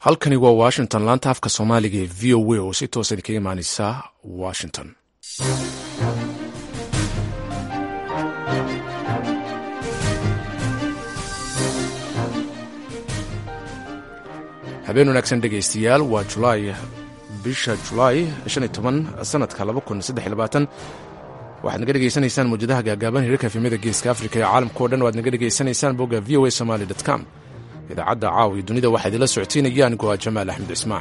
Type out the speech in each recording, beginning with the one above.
halkani waa washington, laanta afka soomaaliga ee v o a oo si toosa idinkaga imaaneysa washington. habeen wanaagsan dhegaystayaal, waa bisha julaay 15 sanadka 2023. waxaad naga dhegaysanaysaan mawjadaha gaagaaban hirarka efemyada geeska afrika ee caalamka o dhan, waad naga dhegaysanaysaan bogga v o a somali.com. idaacadda caawa iyo dunida waxaa idinla socotiinaya anigoo ah jamaal axmed cismaan.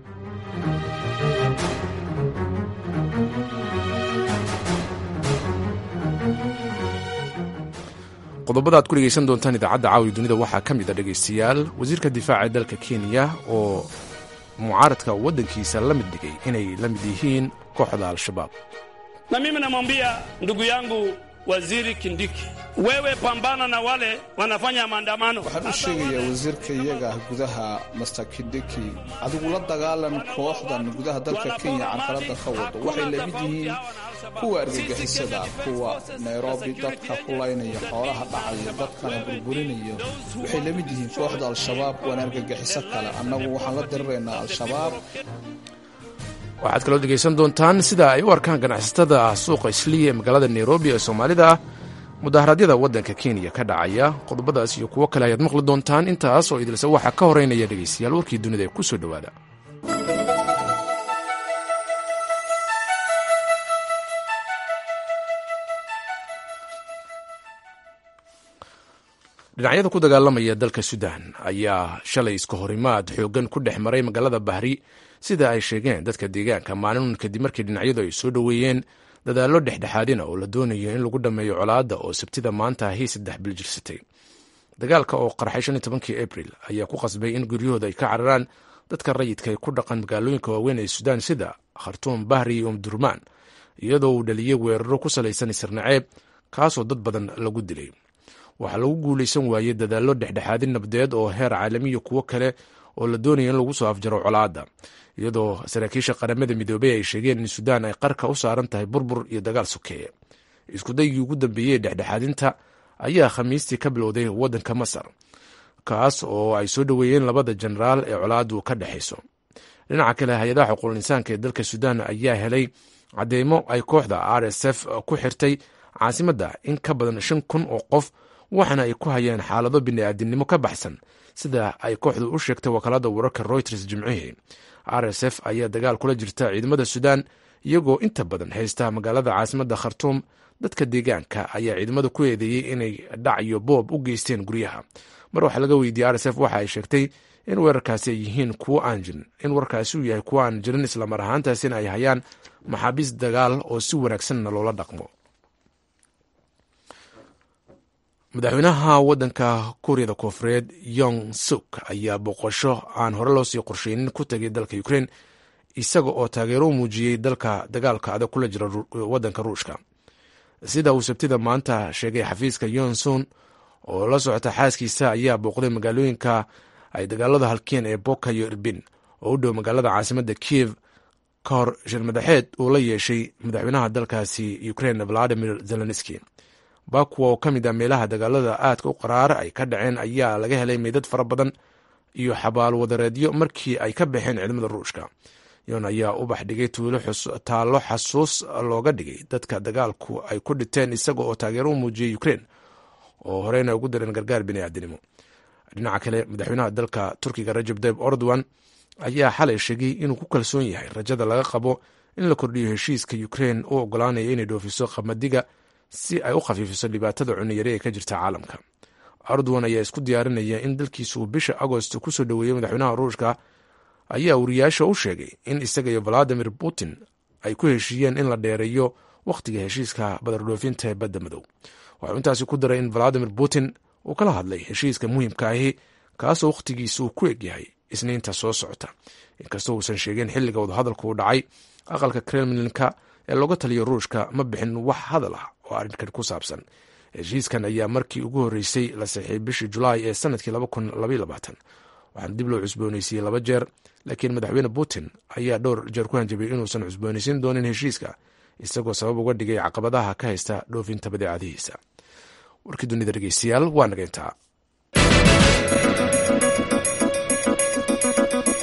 qodobada aad ku dhegaysan doontaan idaacadda caawa iyo dunida waxaa ka mid a dhegaystayaal, wasiirka difaaca ee dalka kenya oo mucaaradka waddankiisa la mid dhigay inay la mid yihiin kooxda al-shabaab. Na mimi namwambia ndugu yangu Waziri Kindiki, wewe pambana na wale wanafanya maandamano. Waxaan u sheegayaa wasiirka iyaga gudaha Mr. Kindiki, adigu la dagaalan kooxdan gudaha dalka Kenya carqalada ka wado. Waxay la mid yihiin kuwa argagixisada, kuwa Nairobi dadka ku laynaya, xoolaha dhacaya, dadkana burburinaya. Waxay la mid yihiin kooxda al-shabaab wana argagixiso kale. Annagu waxaan la diriraynaa al-shabaab. waxaad kaloo dhegaysan doontaan sida ay u arkaan ganacsatada suuqa isliya ee magaalada nairobi ee soomaalida ah mudaharaadyada waddanka kenya ka dhacaya. qodobadaas iyo kuwo kale ayaad maqli doontaan. intaas oo idilse waxaa ka horeynaya dhegaystayaal warkii dunida ee ku soo dhowaada. dhinacyada ku dagaalamaya dalka sudan ayaa shalay iska horimaad xoogan ku dhex maray magaalada bahri, sida ay sheegeen dadka deegaanka maalin kadib markii dhinacyadu ay soo dhoweeyeen dadaallo dhexdhexaadina oo la doonayo in lagu dhammeeyo colaadda oo sabtida maanta ahi 3 bil jirsatay. dagaalka oo qarxay 15 abril ayaa ku qasbay in guryahooda ay ka cararaan dadka rayidka ay ku dhaqan magaalooyinka waaweyn ee sudan sida khartuum, bahri iyo umdurmaan, iyadoo uu dhaliyey weeraro ku salaysan isirnaceeb kaasoo dad badan lagu dilay. waxaa lagu guulaysan waayey dadaallo dhexdhexaadin nabadeed oo heer caalamiya kuwo kale oo la doonaya in lagu soo afjaro colaadda, iyadoo saraakiisha qaramada midoobey ay sheegeen in sudan ay qarka u saaran tahay burbur iyo dagaal sokeeye. iskudaygii ugu dambeeyey dhexdhexaadinta ayaa khamiistii ka bilowday waddanka masar, kaas oo ay soo dhoweeyeen labada jenaraal ee colaaddu ka dhexayso. dhinaca kale, hay-adaha xuquuqul insaanka ee dalka sudan ayaa helay cadeymo ay kooxda RSF ku xirtay caasimadda in ka badan 5,000 oo qof, waxaana ay ku hayeen xaalado bini'aadinimo ka baxsan sida ay kooxdu u sheegtay wakaalada wararka Reuters jimcihii. RSF ayaa dagaal kula jirta ciidamada sudan, iyagoo inta badan haysta magaalada caasimadda khartuum. dadka deegaanka ayaa ciidamada ku eedeeyey inay dhac iyo boob u geysteen guryaha. mar waxaa laga weydiiyey RSF waxa ay sheegtay in weerarkaasi ay yihiin kuwo aan jirin, in warkaasi uu yahay kuwo aan jirin, islamar ahaantaasina ay hayaan maxaabiis dagaal oo si wanaagsanna loola dhaqmo. madaxweynaha waddanka kuuriyada koonfureed Yong Suk ayaa booqasho aan hore loo sii qorsheynin ku tagay dalka Ukraine, isaga oo taageero u muujiyey dalka dagaalka adag kula jira waddanka ruushka. sida uu sabtida maanta sheegay xafiiska Yonson oo la socota xaaskiisa, ayaa booqday magaalooyinka ay dagaalada halkeen ee Boka iyo Irbin oo u dhow magaalada caasimadda Kiev ka hor shir madaxeed uu la yeeshay madaxweynaha dalkaasi Ukraine Volodymyr Zelensky. Bakuwa oo ka mid ah meelaha dagaalada aadka u qaraara ay ka dhaceen ayaa laga helay meydad fara badan iyo xabaal wadareedyo markii ay ka baxeen ciidamada ruushka. yon ayaa u baxdhigay taallo xasuus looga dhigay dadka dagaalku ay ku dhinteen, isaga oo taageero u muujiyey Ukraine oo horeyna ugu dareen gargaar bini'aadinimo. dhinaca kale, madaxweynaha dalka Turkiga Recep Tayyip Erdogan ayaa xalay sheegay inuu ku kalsoon yahay rajada laga qabo in la kordhiyo heshiiska Ukraine u ogolaanaya inay dhoofiso qamadiga si ay u khafiifiso dhibaatada cuniyare ee ka jirta caalamka. Erdogan ayaa isku diyaarinaya in dalkiisu bisha Agosto ku soo dhoweeyey madaxweynaha ruushka, ayaa wariyaasha u sheegay in isaga iyo Vladimir Putin ay ku heshiiyeen in la dheereeyo wakhtiga heshiiska badardhoofinta ee badda madow. waxuu intaasi ku daray in Vladimir Putin uu kala hadlay heshiiska muhiimka ahi, kaasoo wakhtigiisa uu ku egyahay isniinta soo socota. inkastoo uusan sheegin xilliga wadahadalku u dhacay, aqalka Kremlinka ee looga taliyo ruushka ma bixin wax hadal ah oo arrinkan ku saabsan. heshiiskan ayaa markii ugu horreysay la saxiixay bishii Julaay ee sanadkii 2022, waxaana dib loo cusboonaysiiyey 2 jeer, laakiin madaxweyne Putin ayaa dhowr jeer ku hanjabay inuusan cusboonaysiin doonin heshiiska, isagoo sabab uga dhigay caqabadaha ka haysta dhoofinta badeecadihiisa. warkii dunida dhegeystayaal waa naga intaa.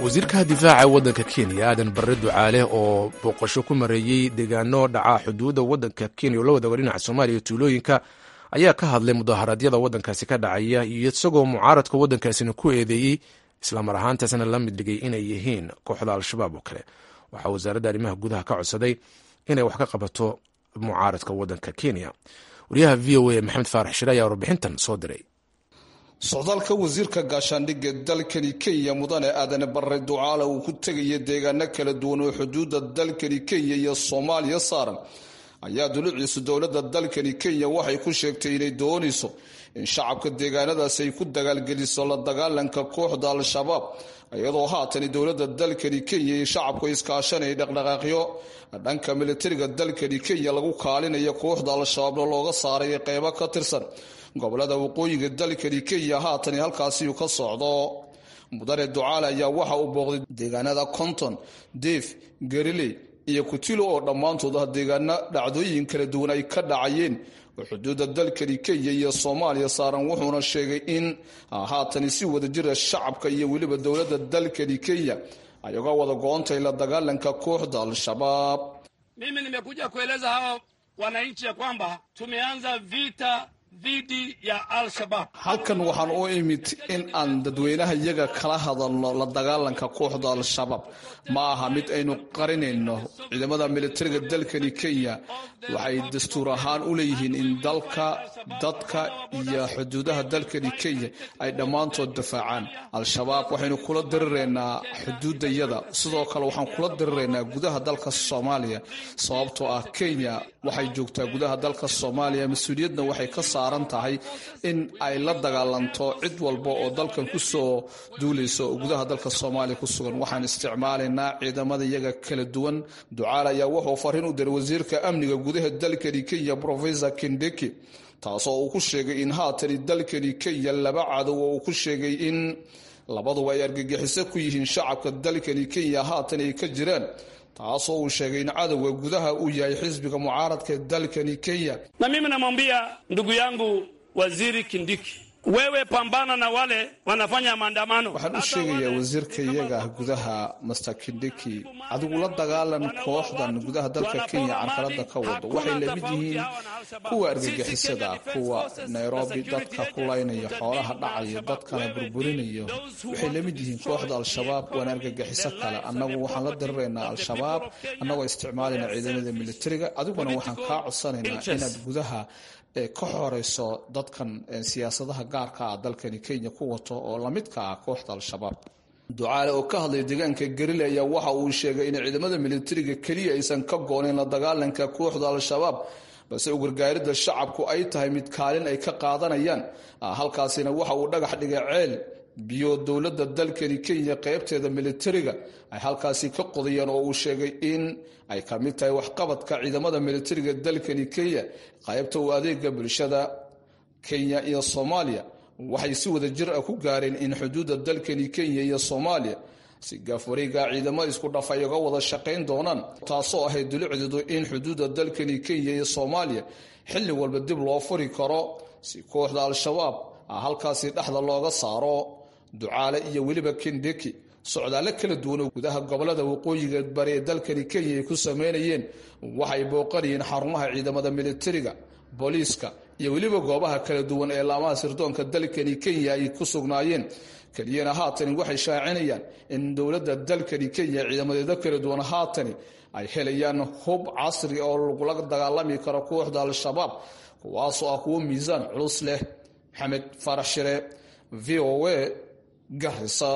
wasiirka difaaca waddanka kenya aadan barre ducaale oo booqasho ku mareeyey deegaano dhaca xuduudda waddanka kenya oo la wadaago dhinaca soomaaliya iyo tuulooyinka ayaa ka hadlay mudaharaadyada waddankaasi ka dhacaya iyo isagoo mucaaradka waddankaasina ku eedeeyey islamar ahaantaasna la mid dhigay inay yihiin kooxda al-shabaab oo kale. waxaa wasaaradda arrimaha gudaha ka codsaday inay wax ka qabato mucaaradka waddanka kenya. wariyaha v o a maxamed faarax shire ayaa warbixintan soo diray. socdaalka wasiirka gaashaandhigga dalkani kenya mudane aadan barre ducaale uu ku tegaya deegaano kala duwan oo xuduudda dalkani kenya iyo soomaaliya saaran ayaa duluciisa dowladda dalkani kenya waxay ku sheegtay inay doonayso in shacabka deegaanadaasi ay ku dagaalgeliso la dagaalanka kooxda al-shabaab iyadoo haatan dowladda dalkani kenya iyo shacabku iskaashanay dhaqdhaqaaqyo dhanka militariga dalkani kenya lagu kaalinayo kooxda al-shabaabna looga saaray qeybo ka tirsan gobolada waqooyiga dalkani kenya haatan halkaasi uu ka socdo. mudane ducaale ayaa waxa uu booqday deegaanada konton deef gariley iyo kutilo oo dhammaantood ah deegaano dhacdooyin kala duwan ay ka dhacayeen oo xuduudda dalkani kenya iyo soomaaliya saaran. wuxuuna sheegay in haatan si wada jira shacabka iyo weliba dowladda dalkani kenya ay uga wada go-ontay la dagaalanka kooxda al-shabaab. Mimi nimekuja kueleza hawa wananchi ya kwamba tumeanza vita dhidi ya al-shabaab. halkan waxaan u imid in aan dadweynaha iyaga kala hadalno la dagaalanka kooxda al-shabaab. ma aha mid aynu qarinayno. ciidamada militariga dalkani kenya waxay dastuur ahaan u leeyihiin in dalka dadka iyo xuduudaha dalkani kenya ay dhammaantood difaacaan. al-shabaab waxaynu kula diriraynaa xuduudayada, sidoo kale waxaan kula diriraynaa gudaha dalka soomaaliya sababtoo ah kenya waxay joogtaa gudaha dalka soomaaliya. mas-uuliyadna waxay ka saaran tahay in ay la dagaalanto cid walba oo dalkan kusoo duulayso oo gudaha dalka soomaaliya ku sugan. waxaan isticmaalaynaa ciidamada iyaga kala duwan. ducaale ayaa wuxuu fariin u diray wasiirka amniga gudaha dalkani kenya professor kindiki, taasoo uu ku sheegay in haatani dalkani kenya laba cadow oo uu ku sheegay in labaduba ay argagixiso ku yihiin shacabka dalkani kenya haatan ay ka jiraan, taasoo uu sheegay in cadowga gudaha uu yahay xisbiga mucaaradka dalkani kenya. Na mimi namwambia ndugu yangu waziri Kindiki, wewe pambana na wale wanafanya maandamano. waxaan u sheegayaa wasiirka iyaga gudaha Mr. Kindiki, adigu la dagaalan kooxdan gudaha dalka kenya carqalada ka wado. waxay la mid yihiin kuwa argagixisada, kuwa Nairobi dadka ku laynaya, xoolaha dhacaya, dadkana burburinayo. waxay la mid yihiin kooxda al-shabaab. waan argagixiso kale. annagu waxaan la diriraynaa al-shabaab annagoo isticmaalayna ciidamada militariga. adiguna waxaan kaa codsanaynaa inaad gudaha ka horeyso dadkan siyaasadaha gaarka ah dalkani kenya ku wato oo lamidka ah kooxda al-shabaab. ducaale oo ka hadlay deegaanka garile ayaa waxa uu sheegay in ciidamada militariga keliya aysan ka goonin la dagaalanka kooxda al-shabaab, balse u gargaaridda shacabku ay tahay mid kaalin ay ka qaadanayaan. halkaasina waxa uu dhagax dhigay ceel biyo dowladda dalkani kenya qaybteeda militariga ay halkaasi ka qodayaan oo uu sheegay in ay ka mid tahay waxqabadka ciidamada militariga dalkani kenya qaybta u adeega bulshada. kenya iyo soomaaliya waxay si wada jir ah ku gaareen in xuduudda dalkani kenya iyo soomaaliya si gaafwareega ciidamo isku dhaf ay uga wada shaqayn doonaan, taasoo ahayd dulucdeedu in xuduudda dalkani kenya iyo soomaaliya xilli walba dib loo furi karo si kooxda al-shabaab halkaasi dhexda looga saaro. ducaale iyo weliba kindiki socdaale kala duwan oo gudaha gobolada waqooyiga bari ee dalkani kenya ay ku sameynayeen. waxay booqanayeen xarumaha ciidamada militariga, booliiska iyo weliba goobaha kala duwan ee laamaha sirdoonka dalkani kenya ay ku sugnaayeen. keliyana haatani waxay shaacinayaan in dowladda dalkani kenya ciidamadeeda kala duwan haatani ay helayaan hub casri oo lagula dagaalami karo kooxda al-shabaab, kuwaasoo ah kuwo miisaan culus leh. maxamed faarax shire, v o a, Garissa.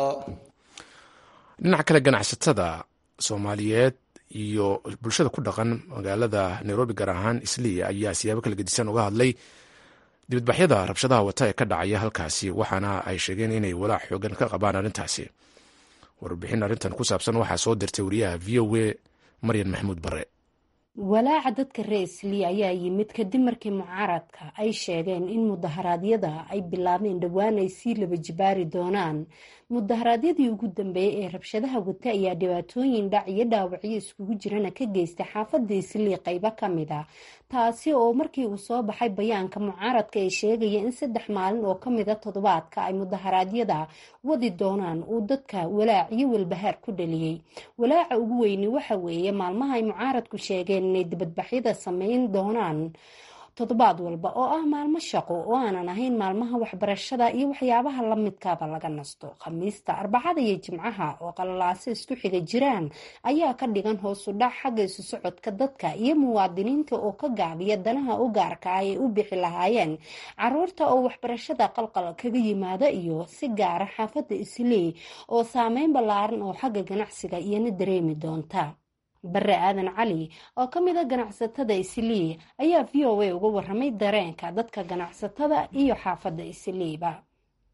dhinaca kale ganacsatada soomaaliyeed iyo bulshada ku dhaqan magaalada nairobi gaar ahaan isliya ayaa siyaabo kala gedisan uga hadlay dibadbaxyada rabshadaha wata ee ka dhacaya halkaasi, waxaana ay sheegeen inay walaac xoogan ka qabaan arrintaasi. warbixin arrintan ku saabsan waxaa soo dirtay wariyaha v o a maryan maxamuud bare. walaaca dadka reer Islii ayaa yimid kadib markii mucaaradka ay sheegeen in mudaharaadyada ay bilaabeen dhowaan ay sii laba jibaari doonaan. mudaharaadyadii ugu dambeeyay ee rabshadaha wata ayaa dhibaatooyin dhac iyo dhaawacyo iskugu jirana ka geystay xaafadda Islii qaybo ka mid ah, taasi oo markii uu soo baxay bayaanka mucaaradka ay sheegayeen in 3 maalin oo ka mid ah toddobaadka ay mudaharaadyada wadi doonaan uu dadka walaac iyo walbahaar ku dhaliyay. walaaca ugu weyni waxa weeye maalmaha ay mucaaradku sheegeen inay dibadbaxyada sameyn doonaan toddobaad walba oo ah maalmo shaqo oo aanan ahayn maalmaha waxbarashada iyo waxyaabaha la midkaaba laga nasto. Khamiista, Arbacada iyo Jimcaha oo qalalaase isku xiga jiraan ayaa ka dhigan hoos u dhac xagga isu socodka dadka iyo muwaadiniinta oo ka gaabiya danaha u gaarka ah ay u bixi lahaayeen caruurta oo waxbarashada qalqal kaga yimaada iyo si gaara xaafadda Islii oo saameyn ballaaran oo xagga ganacsiga iyana dareemi doonta. Barre Aadan Cali oo ka mid ah ganacsatada Islii ayaa VOA uga warramay dareenka dadka ganacsatada iyo xaafadda Isliiba.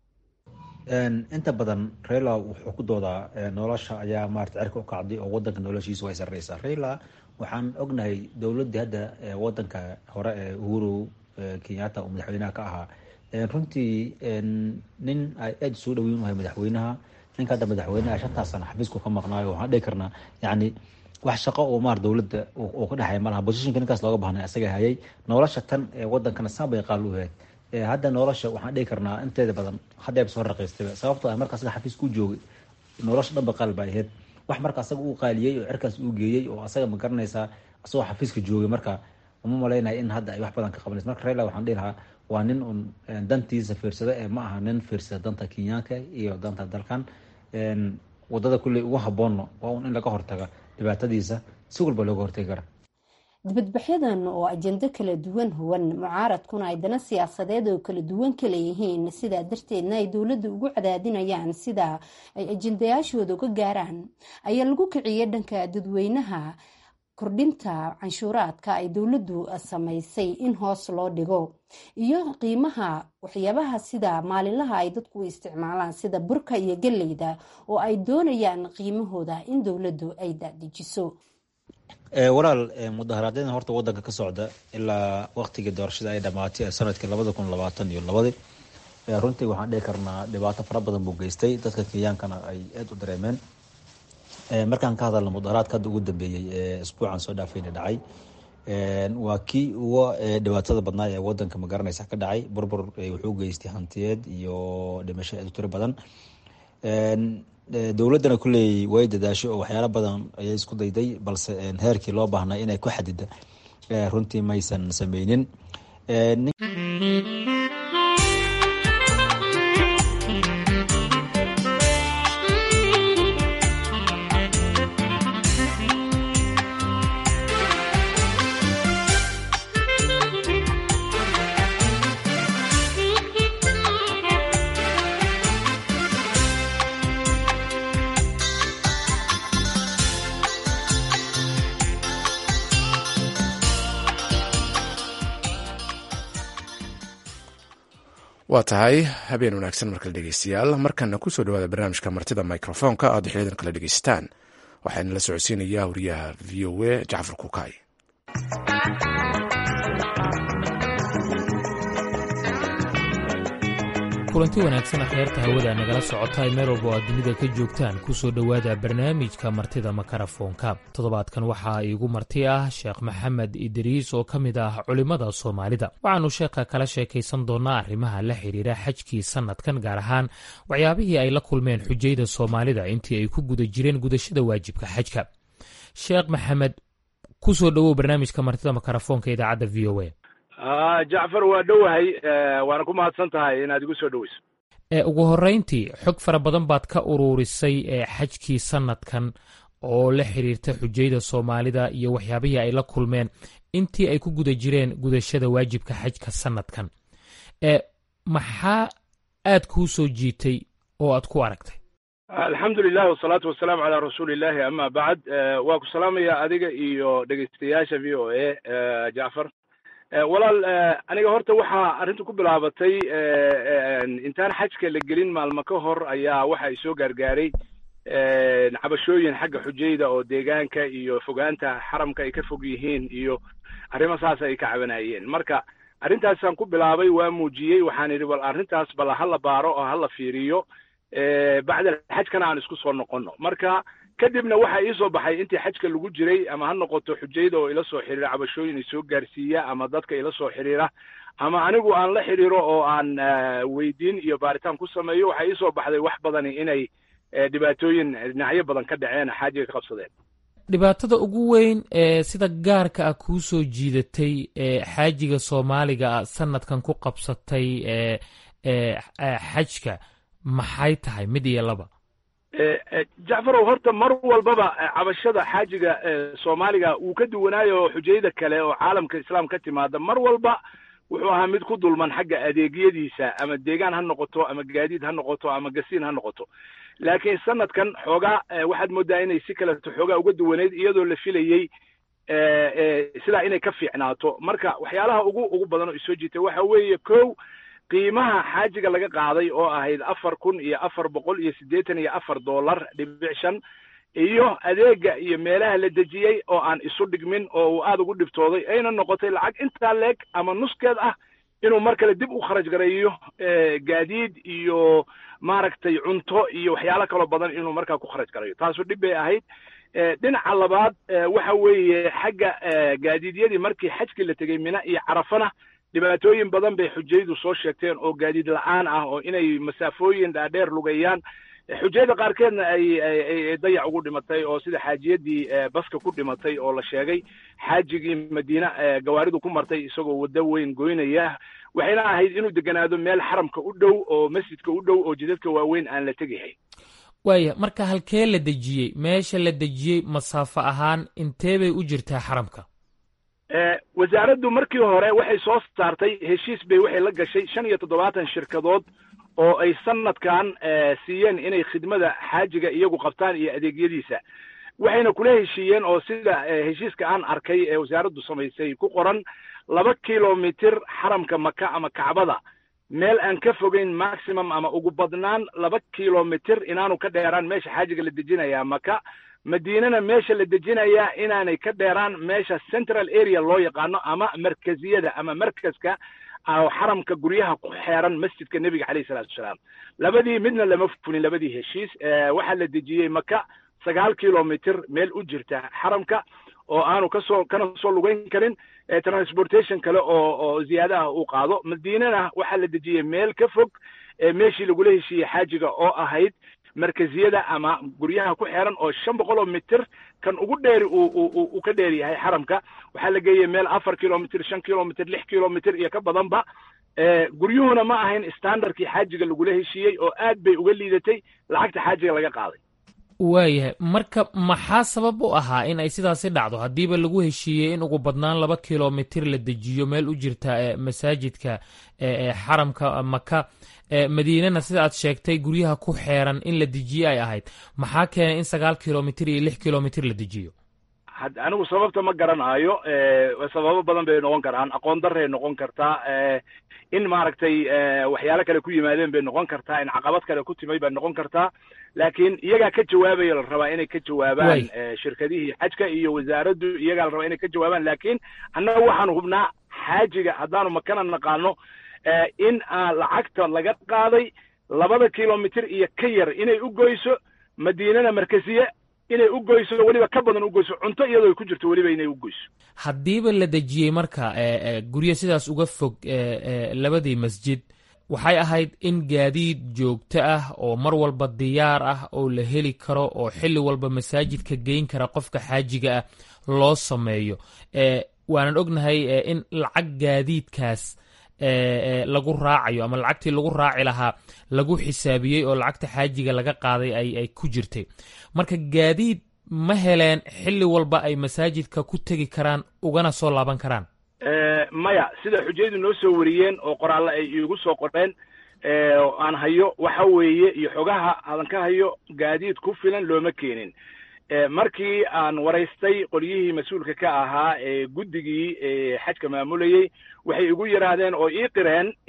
inta badan Raila wuxuu ku doodaa nolosha ayaa maarta cirka u kacday oo wadanka noloshiisa way sareysaa. Raila waxaan ognahay dowladda hadda wadanka hore ee Uhuru Kenyatta oo madaxweynaha ka ahaa runtii nin ay aad soo dhaweyn yahay madaxweynaha ninka hadda madaxweynaha 5 sano xafiiska ka maqnaayo waxaan dhihi karnaa yani wax shaqo oo maar dawladda oo ka dhaxay malaha positionka ninkaas looga baahnay asaga hayay nolosha tan ee wadankana saabay qaal u yahay hadda nolosha waxaan dhihi karnaa inteeda badan hadda ay soo raqiistay sababtoo ah markaas xafiis ku joogay nolosha dhanba qaal baa ahayd wax markaas asaga uu qaaliyay oo cirkaas uu geeyay oo asaga ma garanaysa asoo xafiiska joogay marka uma maleynay in hadda ay wax badan ka qabanayso. marka Raila waxaan dhihi lahaa waa nin dantiisa fiirsada ee ma aha nin fiirsada danta Kenyaanka iyo danta dalkan wadada kulli ugu haboono waa in laga hortaga dhibaatadiisa si walba looga hortagi kara. dibadbaxyadan oo ajende kala duwan huwan mucaaradkuna ay dana siyaasadeed oo kala duwan kala yihiin sidaa darteedna ay dowladda ugu cadaadinayaan sida ay ajendayaashooda uga gaaraan ayaa lagu kiciyay dhanka dadweynaha kordhinta canshuuraadka ay dowladdu samaysay in hoos loo dhigo iyo qiimaha waxyaabaha sida maalinlaha ay dadku isticmaalaan sida burka iyo galleyda oo ay doonayaan qiimahooda in dowladdu ay daadijiso. walaal mudaharaadyada horta wadanka ka socda ilaa waqtiga doorashada ay dhamaatay ee sanadkii 2022 runtii waxaan dhihi karnaa dhibaato fara badan buu geystay dadka Kenyaankana ay aad u dareemeen. markaan ka hadalno mudaharaadka ugu dambeeyay ee isbuucan soo dhaafayna dhacay waa kii ugu dhibaatada badnaa ee wadanka ma garanaysa ka dhacay burbur wuxuu geystay hantiyeed iyo dhimasho aad u tiro badan. dowladana kuley way dadaasho oo waxyaalo badan ayay isku dayday balse heerkii loo baahnaa inay ku xadida runtii maysan sameynin. waa tahay habeen wanaagsan markale dhegeystayaal markana kusoo dhawaada barnaamijka martida microfoonka aad xiliyadan kala dhegeystaan waxaana la socodsiinayaa wariyaha v o a Jacfar Kukay. kulanti wanaagsan akhyaarta hawada nagala socota ay meel walba oo aad dunida ka joogtaan kusoo dhowaada barnaamijka martida makarafoonka. toddobaadkan waxaa iigu marti ah sheekh maxamed idriis oo ka mid ah culimmada soomaalida. waxaannu sheekha kala sheekaysan doonnaa arrimaha la xidhiira xajkii sannadkan, gaar ahaan waxyaabihii ay la kulmeen xujayda soomaalida intii ay ku guda jireen gudashada waajibka xajka. sheekh maxamed, kusoo dhowow barnaamijka martida makarafoonka idaacadda v o a. jacfar waa dhowahay waana ku mahadsan tahay inaad igu soo dhoweyso. ugu horreyntii xog fara badan baad ka uruurisay xajkii sannadkan oo la xiriirta xujayda soomaalida iyo waxyaabihii ay la kulmeen intii ay ku guda jireen gudashada waajibka xajka sannadkan. maxaa aad kuu soo jiitay oo aad ku aragtay? alxamdulilah wasalaatu wasalaamu calaa rasuulillahi ama bacd. waa ku salaamaya adiga iyo dhegeystayaasha v o a jacfar. walaal aniga horta waxaa arrinta ku bilaabatay intaan xajka la gelin maalmo ka hor ayaa waxa ay soo gaargaaray cabashooyin xagga xujayda oo deegaanka iyo fogaanta xaramka ay ka fog yihiin iyo arrimo saas ay ka cabanayeen. marka arrintaasaan ku bilaabay, waa muujiyey, waxaan idhi bal arrintaas bal hala baaro oo hala fiiriyo bacda xajkana aan isku soo noqono. marka kadibna waxaa ii soo baxay intii xajka lagu jiray, ama ha noqoto xujayda oo ila soo xiriira cabashooyin i soo gaarsiiya, ama dadka ila soo xiriira, ama anigu aan la xiriiro oo aan weydiin iyo baaritaan ku sameeyo, waxaa ii soo baxday wax badani inay dhibaatooyin dhinacyo badan ka dhaceen, xaajiga ka qabsadeen. dhibaatada ugu weyn ee sida gaarka ah kuu soo jiidatay xaajiga soomaaliga ah sanadkan ku qabsatay xajka maxay tahay, mid iyo laba? jacfarow, horta mar walbaba cabashada xaajiga soomaaliga wuu ka duwanaayo xujayda kale oo caalamka islaam ka timaada. mar walba wuxuu ahaa mid ku dulman xagga adeegyadiisa, ama deegaan ha noqoto, ama gaadiid ha noqoto, ama gasiin ha noqoto. laakiin sanadkan xoogaa waxaad moodaa inay si kaleto xoogaa uga duwaneyd, iyadoo la filayey sidaa inay ka fiicnaato. marka waxyaalaha ugu badan oo isoo jiitay waxa weeye, kow, qiimaha xaajiga laga qaaday oo ahayd $4,484.5, iyo adeega iyo meelaha la dejiyey oo aan isu dhigmin, oo uu aad ugu dhibtooday, ayna noqotay lacag intaa leeg ama nuskeed ah inuu mar kale dib u kharaj gareeyo gaadiid iyo maaragtay cunto iyo waxyaalo kaloo badan inuu markaa ku kharaj garayo. taasu dhib bay ahayd. dhinaca labaad waxa weeye xagga gaadiidyadii markii xajkii la tegey mina iyo carafana dhibaatooyin badan bay xujaydu soo sheegteen oo gaadiid la'aan ah, oo inay masaafooyin dhaadheer lugayaan. xujayda qaarkeedna ay dayac ugu dhimatay, oo sida xaajiyadii baska ku dhimatay oo la sheegay xaajigii madiina gawaaridu ku martay isagoo waddo weyn goynaya. waxayna ahayd inuu deganaado meel xaramka u dhow oo masjidka u dhow oo jidadka waaweyn aan la tegahay. waaya, marka halkee la dejiyey? meesha la dejiyey masaafo ahaan intee bay u jirtaa xaramka? wasaaraddu markii hore waxay soo saartay heshiis bay waxay la gashay 75 shirkadood oo ay sanadkan siiyeen inay khidmada xaajiga iyagu qabtaan iyo adeegyadiisa. waxayna kula heshiiyeen oo sida heshiiska aan arkay ee wasaaraddu samaysay ku qoran 2 kilomitir xaramka maka ama kacbada meel aan ka fogeyn maximum ama ugu badnaan 2 kilomitir inaanu ka dheeraan meesha xaajiga la dejinayaa maka. madiinana meesha la dejinayaa inaanay ka dheeraan meesha central area loo yaqaano, ama markaziyada ama markaska xaramka guryaha ku xeeran masjidka nebiga calayhi salaatu wasalaam. labadii midna lama fulin labadii heshiis. waxaa la dejiyey maka 9 kilomitir meel u jirta xaramka oo aanu kana soo lugayn karin transportation kale oo ziyaadaha uu qaado. madiinana waxaa la dejiyey meel ka fog meeshii lagula heshiiyey xaajiga oo ahayd markaziyada ama guryaha ku xeeran oo 500 mitir kan ugu dheeri uu ka dheer yahay xaramka. waxaa la geeyey meel 4 kilomitir 5 kilomitir 6 kilomitir iyo ka badanba. guryuhuna ma ahayn standardkii xaajiga lagula heshiiyey oo aad bay uga liidatay lacagta xaajiga laga qaaday. waayahay, marka maxaa sabab u ahaa in ay sidaasi dhacdo haddiiba lagu heshiiyey in ugu badnaan 2 kilomitir la dejiyo meel u jirta masaajidka xaramka maka, madiinana sida aad sheegtay guryaha ku xeeran in la dejiye ay ahayd? maxaa keenay in 9 kilomitir iyo 6 kilomitir la dejiyo? anigu sababta ma garanaayo. sababo badan bay noqon karaan. aqoon darray noqon kartaa, in maaragtay waxyaalo kale ku yimaadeen bay noqon kartaa, in caqabad kale ku timay bay noqon kartaa. laakiin iyagaa ka jawaabaya, la rabaa inay ka jawaabaan shirkadihii xajka iyo wasaaraddu iyagaa la rabaa inay ka jawaabaan. laakiin annaga waxaan hubnaa xaajiga haddaanu makana naqaano in lacagta laga qaaday 2 kilomitir iyo ka yar inay u goyso, madiinana markasiye inay u goyso, weliba ka badan u goyso, cunto iyadoo ku jirto weliba inay u goyso. haddiiba la dejiyey marka guryo sidaas uga fog labadii masjid, waxay ahayd in gaadiid joogto ah oo mar walba diyaar ah oo la heli karo oo xilli walba masaajidka geyn kara qofka xaajiga ah loo sameeyo. waanan ognahay in lacag gaadiidkaas lagu raacayo ama lacagtii lagu raaci lahaa lagu xisaabiyey oo lacagta xaajiga laga qaaday ay ku jirtay. marka gaadiid ma heleen xilli walba ay masaajidka ku tegi karaan ugana soo laaban karaan? maya, sida xujaydu noo soo wariyeen oo qoraalle ay iigu soo qoreen oo aan hayo waxa weeye, iyo xogaha aadan ka hayo, gaadiid ku filan looma keenin. markii aan waraystay qolyihii mas-uulka ka ahaa guddigii xajka maamulayey, waxay igu yidhaahdeen oo ii qireen in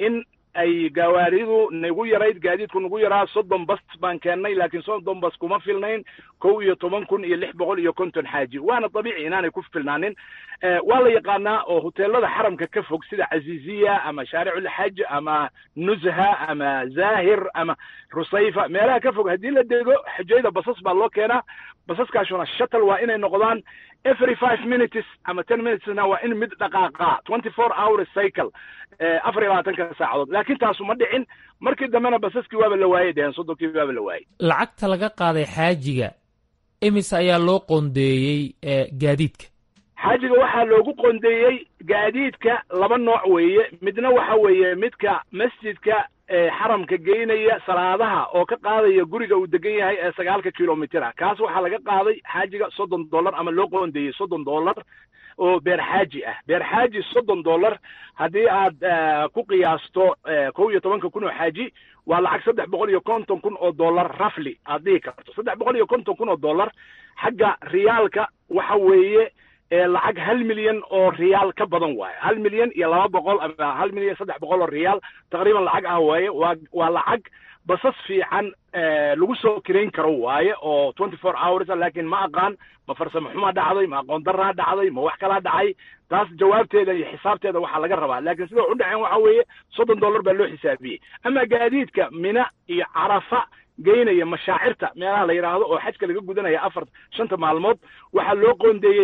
ay gawaaridu nagu yarayd gaadiidku nagu yaraa 30 bas baan keennay laakiin 30 bas kuma filnayn 11,650 xaaji waana dabiici inaanay ku filnaanin waa la yaqaanaa oo hoteelada xaramka ka fog sida Aziziya ama Shaari'ul Hajj ama Nuzha ama Zahir ama Rusayfa meelaha ka fog haddii la dego xajayda basas baa loo keenaa basaskaasuna shuttle waa inay noqdaan every 5 minutes ama 10 minutesna waa in mid dhaqaaqa 24 hour cycle 24 saacadood laakiin taasu ma dhicin markii dambena basaskii waaba la waayay deen sodonkii waaba la waayay lacagta laga qaaday xaajiga imis ayaa loo qoondeeyey gaadiidka xaajiga waxaa loogu qoondeeyey gaadiidka laba nooc weeye midna waxa weeye midka masjidka xaramka geynaya salaadaha oo ka qaadaya guriga uu degan yahay ee 9 kilomitir kaas waxaa laga qaaday xaajiga $30 ama loo qoondeeyey $30 oo beer xaaji ah beer xaaji $30 haddii aad ku qiyaasto 11,000 oo xaaji waa lacag $350,000 roughly aad dhihi karto $350,000 xagga riyaalka waxa weeye lacag 1 milyan oo riyaal ka badan waaye 1 milyan iyo 200 ama 1 milyan 300 oo riyaal taqriiban lacag ah waaye waa lacag basas fiican lagu soo kireyn karo waaye oo 24 hours laakiin ma aqaan ma farsamo xumo dhacday ma aqoon darra dhacday ma wax kala dhacay taas jawaabteeda iyo xisaabteeda waxa laga rabaa laakiin sida u dhaceen waxa weeye $30 baa loo xisaabiyey ama gaadiidka Mina iyo Carafa geynaya mashaacirta meelaha la yiraahdo oo xajka laga gudanaya 4-5 maalmood waxa loo qoondeeyay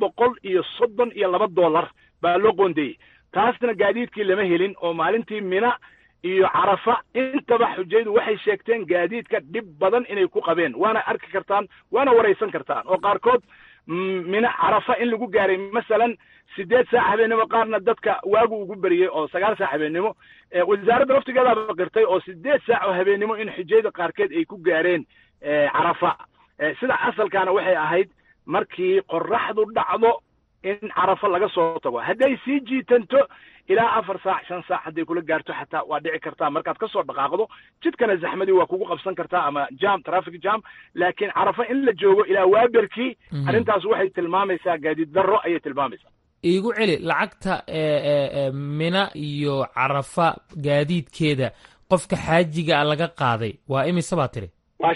$532 baa loo qoondeeyay taasna gaadiidkii lama helin oo maalintii Mina iyo Carafa intaba xujaydu waxay sheegteen gaadiidka dib badan inay ku qabeen waana arki kartaan waana wareysan kartaan oo qaarkood Mina Carafa in lagu gaaray masalan 8 saac habeenimo qaarna dadka waagu ugu bariyay oo 9 saac habeenimo wasaaradda waqtigeeda baqirtay oo 8 saac oo habeenimo in xujayda qaarkeed ay ku gaareen Carafa sida asalkaana waxay ahayd markii qorraxdu dhacdo in Carafa laga soo tago haday sii jiitanto ilaa 4 saac 5 saac haday kula gaarto xataa waa dhici kartaa markaad ka soo dhaqaaqdo jidkana zaxmadii waa kugu qabsan kartaa ama traffic jam laakiin Carafa in la joogo ilaa waaberkii arintaas waxay tilmaamaysaa gaadiid darro ayay tilmaamaysaa iigu celi lacagta Mina iyo Carafa gaadiidkeeda qofka xaajiga laga qaaday waa imisa baa tiri waa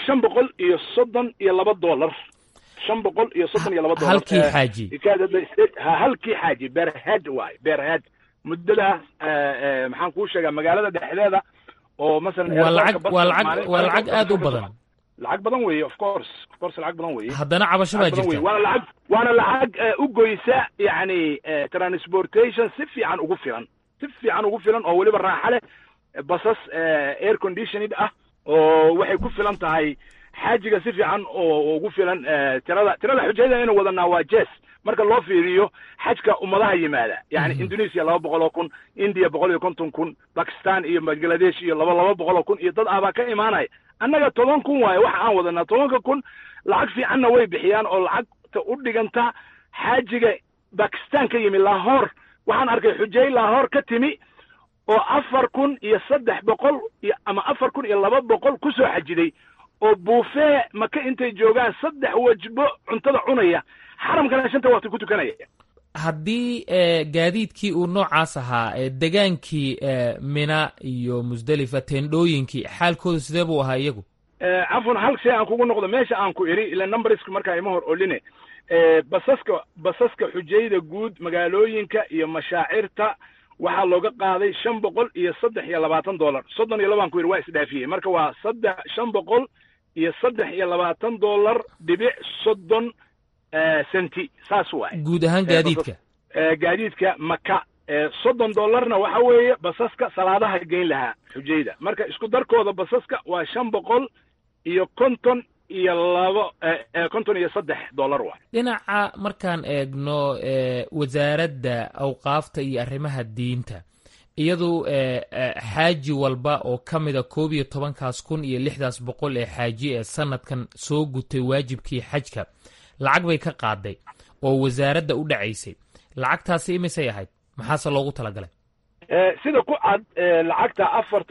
$532 $532 halkii xaaji halkii xaaji berhad waay berhad muddada maxaan kuu sheegaa magaalada dhexdeeda oo masalan waa lacag aad u badan lacag badan weeye of course lacag badan weeye haddana cabasho baa jirta waana lacag u goysa yani transportation si fiican ugu filan oo weliba raaxa leh basas air conditioned ah oo waxay ku filan tahay xaajiga si fiican oo ugu filan tirada xujayda inuu wadanaa waa jees marka loo fiiriyo xajka ummadaha yimaada yani Indonesia 200,000 India 150,000 Pakistan iyo Bangladesh iyo 200,000 iyo dad aba ka imaanay annaga 10,000 waaye waxa aan wadanaa 10,000 lacag fiicanna way bixiyaan oo lacagta u dhiganta xaajiga Pakistan ka yimi Lahore waxaan arkay xujay Lahore ka timi oo 4,300 ama 4,200 ku soo xajiday oo buufee maka intay joogaan 3 wajbo cuntada cunaya xaramkana 5 waqti ku tukanaya haddii gaadiidkii uu noocaas ahaa degaankii Mina iyo Musdalifa teendhooyinkii xaalkooda sidee buu ahaa iyagu cafwan hal shay aan kugu noqdo meesha aan ku iri ila numberska markaa ima hor oline basaska xujayda guud magaalooyinka iyo mashaacirta waxaa looga qaaday $523 $32 ku iri waa isdhaafiyey marka waa $523.30 senti saas waay guud ahaan gaadiidka maka $30 waxa weeye basaska salaadaha geyn lahaa xujayda marka isku darkooda basaska waa $553 waay dhinaca markaan eegno wasaaradda awqaafta iyo arrimaha diinta iyadu xaaji walba oo ka mida 11,600 ee xaaji ee sanadkan soo gutay waajibkii xajka lacag bay ka qaaday oo wasaaradda u dhacaysay lacagtaasi imisay ahayd maxaase loogu talagalay sida ku cad lacagta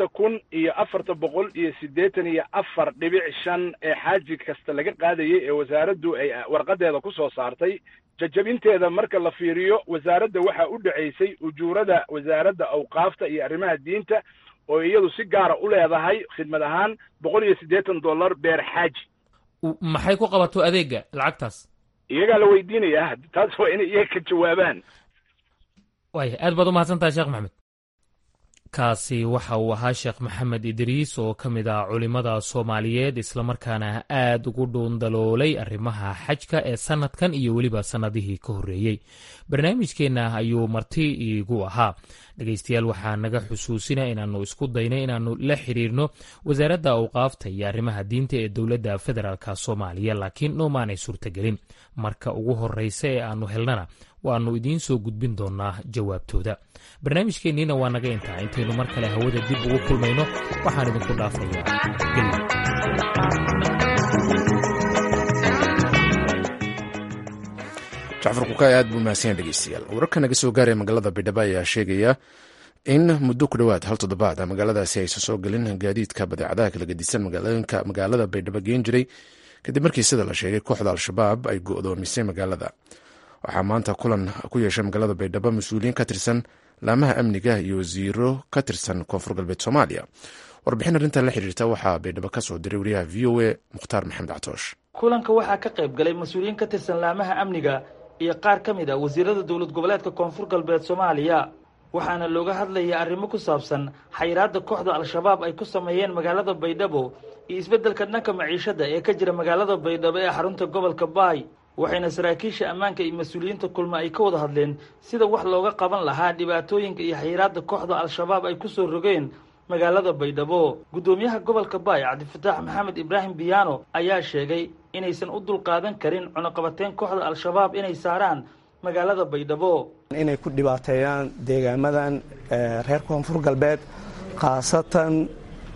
4,484.5 ee xaaji kasta laga qaadayay ee wasaaraddu ay warqadeeda ku soo saartay jajabinteeda marka la fiiriyo wasaaradda waxa u dhacaysay ujuurada wasaaradda awqaafta iyo arrimaha diinta oo iyadu si gaara u leedahay khidmad ahaan $180 beer xaaji. maxay ku qabato adeega lacagtaas? iyagaa la weydiinayaa, taas waa inay iyaga ka jawaabaan. waaya, aad baad u mahadsantahay sheekh maxamed. kaasi waxa uu ahaa sheekh maxamed idriis oo ka mid ah culimmada soomaaliyeed islamarkaana aad ugu dhuundaloolay arrimaha xajka ee sannadkan iyo weliba sannadihii ka horreeyey. barnaamijkeenna ayuu marti iigu ahaa. dhegaystayaal, waxaa naga xusuusina inaannu isku daynay inaannu la xidhiirno wasaaradda awqaafta iyo arrimaha diinta ee dowladda federaalka soomaaliya, laakiin noomaanay suurtagelin. marka ugu horraysa ee aannu helnana waannu idiin soo gudbin doonnaa jawaabtooda. barnaamijkeenniina waa naga intaa. intaynu mar kale hawada dib ugu kulmayno waxaan idinku dhaafayaa gelyo. jacfar kukaay aad buu mahadsan dhegeystayaal. wararka naga soo gaaraya magaalada baydhabo ayaa sheegaya in muddo ku dhowaad hal toddobaad magaaladaasi aysan soo gelin gaadiidka badeecadaha kala gedisan magaalada baydhabo geen jiray kadib markii sida la sheegay kooxda al-shabaab ay go'doomisay magaalada. waxaa maanta kulan ku yeeshay magaalada baydhabo mas-uuliyiin ka tirsan laamaha amniga iyo wasiiro ka tirsan koonfur galbeed soomaaliya. warbixin arrintan la xiriirta waxaa baydhabo ka soo diray wariyaha v o a mukhtaar maxamed catoosh. kulanka waxaa ka qayb galay mas-uuliyiin ka tirsan laamaha amniga iyo qaar ka mid ah wasiirada dowlad goboleedka koonfur galbeed soomaaliya, waxaana looga hadlaya arrimo ku saabsan xayiraadda kooxda al-shabaab ay ku sameeyeen magaalada baydhabo iyo isbeddelka dhanka maciishada ee ka jira magaalada baydhabo ee xarunta gobolka baay. waxayna saraakiisha ammaanka iyo mas-uuliyiinta kulma ay ka wada hadleen sida wax looga qaban lahaa dhibaatooyinka iyo xayiraadda kooxda al-shabaab ay ku soo rogeen magaalada baydhabo. guddoomiyaha gobolka baay cabdifataax maxamed ibraahim biyaano ayaa sheegay inaysan u dulqaadan karin cunuqabateyn kooxda al-shabaab inay saaraan magaalada baydhabo, inay ku dhibaateeyaan deegaamadan reer koonfur galbeed, khaasatan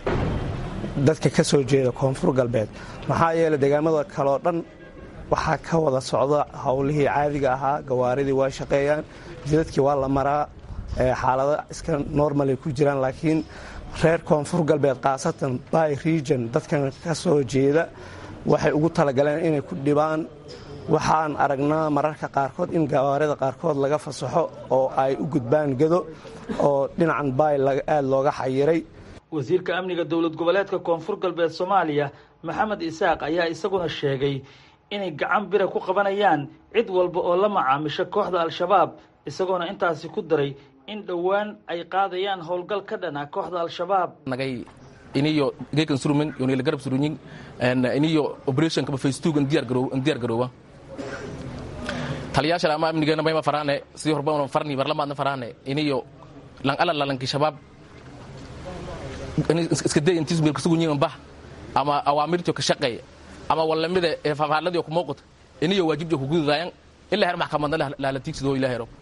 dadka ka soo jeeda koonfur galbeed. maxaa yeelay deegaamada kaleo dhan waxaa ka wada socda howlihii caadiga ahaa, gawaaridii waa shaqeeyaan, jidadkii waa la maraa, xaalado iska normalay ku jiraan. laakiin reer koonfur galbeed khaasatan by region dadkan ka soo jeeda waxay ugu talagaleen inay ku dhibaan. waxaan aragnaa mararka qaarkood in gawaarida qaarkood laga fasaxo oo ay u gudbaan gedo oo dhinacan baay aad looga xayiray. wasiirka amniga dowlad goboleedka koonfur galbeed soomaaliya maxamed isaaq ayaa isaguna sheegay inay gacan bira ku qabanayaan cid walba oo la macaamisha kooxda al-shabaab, isagoona intaasi ku daray in dhowaan ay qaadayaan howlgal ka dhan ah kooxda al-shabaab. iniyo geekan surumin iyo la garab surunyin iniyo operation kaba phase 2 diyaar garoowa taliyaasha lama amnigeena mayma faraane sidii horba farni barlamaadna faraane iniyo lan ala lanki shabaab iska day intiis meel ka sugunyin bah ama awaamirto ka shaqeey ama walamida ee fafaalada ku muuqato iniyo waajibjo ku gududayaan ilaa heer maxkamadda la tiigsido ilaa heero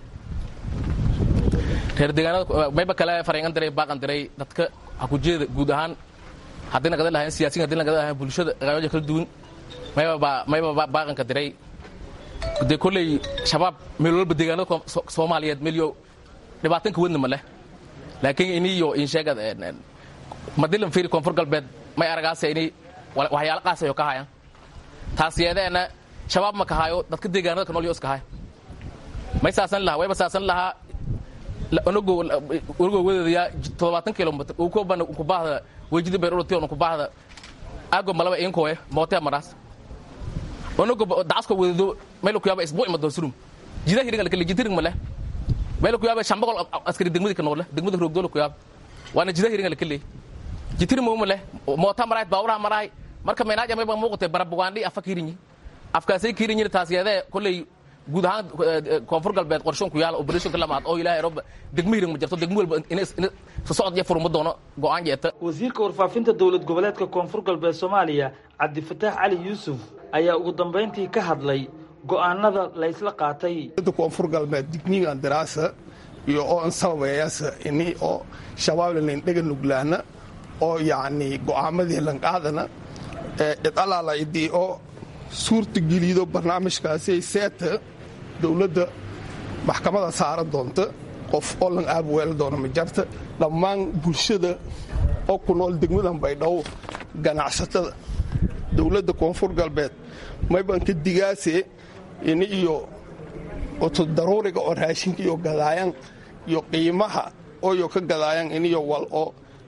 reer deegaanada mayba kala fareengan diray baaqan diray dadka ha ku jeeda guud ahaan haddii nagada lahayn siyaasiyiin haddii nagada lahayn bulshada qaybaha kala duwan mayba baaqanka diray de kolley shabaab meel walba deegaanada Soomaaliyeed meelyo dhibaatanka wadna ma leh laakiin iniyo in sheegad madilan fiir koonfur galbeed may aragaas ini waxyaalo qaas ay ka hayaan taas yeedeena shabaab ma ka hayo dadka deegaanada ka nool iyo iska hay may saasan laha wayba saasan laha onogo wadaya 70 kilomitir uu ko ban ku baahda wajida beero tii ku baahda ago malaba in kooye moote maras onogo daasko wado meel ku yaaba isbuuc ma doosurum jida hiringa la kala jirin male meel ku yaaba shambaqol askari degmada ka nool degmada roogdol ku yaab waana jida hiringa la kala jitir mo male moota maray baawra maray marka meenaaja may ba muuqatay barabugandi afakirini afkaasay kirini taasiyada kulay guud ahaan koonfur galbeed qorshoon ku yaal operation kalamaad oo ilaahay rob degmihirin ma jirto degmo walba in socod iyo furmo doono go'aan jeeta. wasiirka warfaafinta dowlad goboleedka koonfur galbeed Soomaaliya Cabdifataax Cali Yuusuf ayaa ugu dambeyntii ka hadlay go'aanada la isla qaatay. koonfur galbeed digniga daraasa iyo oo sababayasa inii oo shabaab leen dhagan nuglaana oo yaani go'aamadii lan qaadana idalaala idii oo suurta gelido barnaamijkaasi seeta dawladda maxkamadda saaran doonta qof oo lan aab weel doona ma jarta dhammaan bulshada oo ku nool degmadan Baydhabo ganacsatada dawladda koonfur galbeed mayban ka digaasee in iyo oo daruuriga oo raashinka iyo gadaayaan iyo qiimaha oo ka gadaayaan in iyo wal oo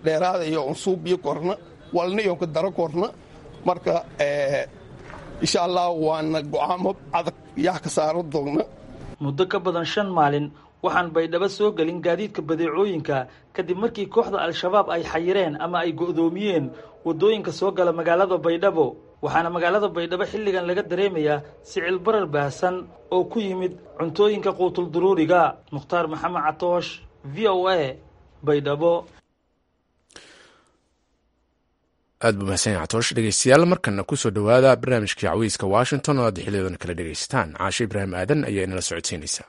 dheeraada iyo unsuubiyo korna walna iyo ka daro korna marka insha allah waana go'aamo adag yaa ka saaro doogna muddo ka badan 5 maalin waxaan Baydhabo soo galin gaadiidka badeecooyinka kadib markii kooxda al-shabaab ay xayireen ama ay go'doomiyeen wadooyinka soo gala magaalada Baydhabo waxaana magaalada Baydhabo xilligan laga dareemayaa sicil barar baahsan oo ku yimid cuntooyinka quutul duruuriga Mukhtaar Maxamed Catoosh VOA Baydhabo aad buu mahadsan yahay Catoosh dhegeystayaal markana ku soo dhawaada barnaamijkii Caweyska Washington oo aad xiliyadan kala dhegeystaan Caashe Ibraahim Aadan ayaa inala socodsiinaysa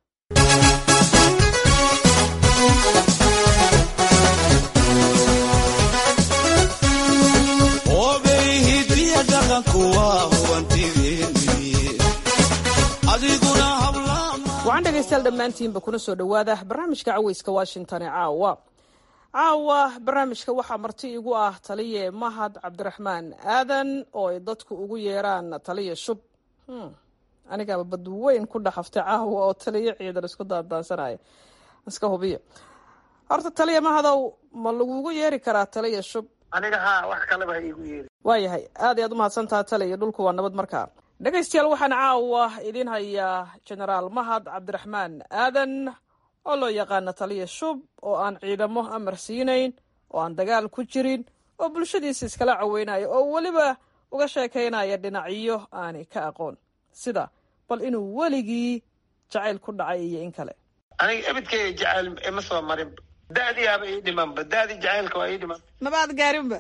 waxaan dhegaystayaal dhammaantiinba kuna soo dhowaada barnaamijka Caweyska Washington ee caawa barnaamijka waxaa marti igu ah taliye Mahad Cabdiraxmaan Aadan oo ay dadku ugu yeeraan taliye shub aniga badweyn ku dhaxaftay caawa oo taliye ciidan isku daandaansanaya iska hubiyo horta taliye Mahadow ma lagugu yeeri karaa taliye shub aniga wax kale baa igu yeeri waayahay aad u mahadsantahay taliye dhulku waa nabad markaa dhegaystayaal waxaan caawa idin hayaa Generaal Mahad Cabdiraxmaan Aadan oo loo yaqaan taliye shub oo aan ciidamo amar siinayn oo aan dagaal ku jirin oo bulshadiisa iskala caweynayo oo waliba uga sheekeynaya dhinacyo aan ka aqoon sida bal inuu waligii jacayl ku dhacay iyo in kale aniga abadkay jacayl ma soo marin daadii aba ii dhiman daadii jacaylka waa ii dhiman maba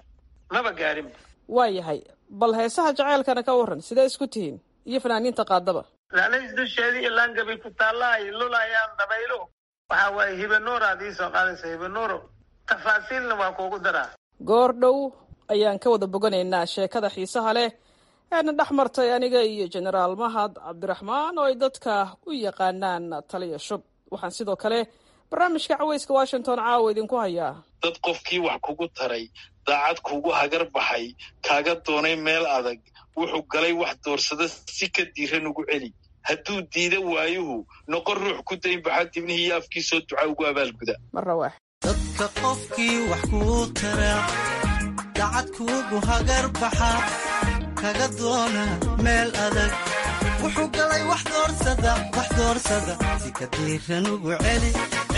gaarin waayahay bal heesaha jacaylkana ka waran sidee isku tihiin iyo fanaaniinta qaadaba laalis dusheedii ilaan gabi ku taallay lulayaan dabaylo waxa way hibenooradi soo qaadaysa hibenooro tafaasiilna waa kuugu daraa goor dhow ayaan ka wada boganaynaa sheekada xiisaha leh ee dhaxmartay aniga iyo Generaal Mahad Cabdiraxmaan oo ay dadka u yaqaanaan taliye shub waxaan sidoo kale barnaamijka Caweyska Washington caawa idinku hayaa dad qofkii wax kugu taray daacad kugu hagar baxay kaaga doonay meel adag wuxuu galay wax doorsada si ka diiran ugu celi hadduu diida waayuhu noqon ruux ku dayn baxad ibnihi afkiisoo duca ugu abaalguda marrawaax dadka qofkii wax kugu taray daacad kugu hagar baxa kaga doona meel adag wuxuu galay wax doorsada si ka diiran ugu celi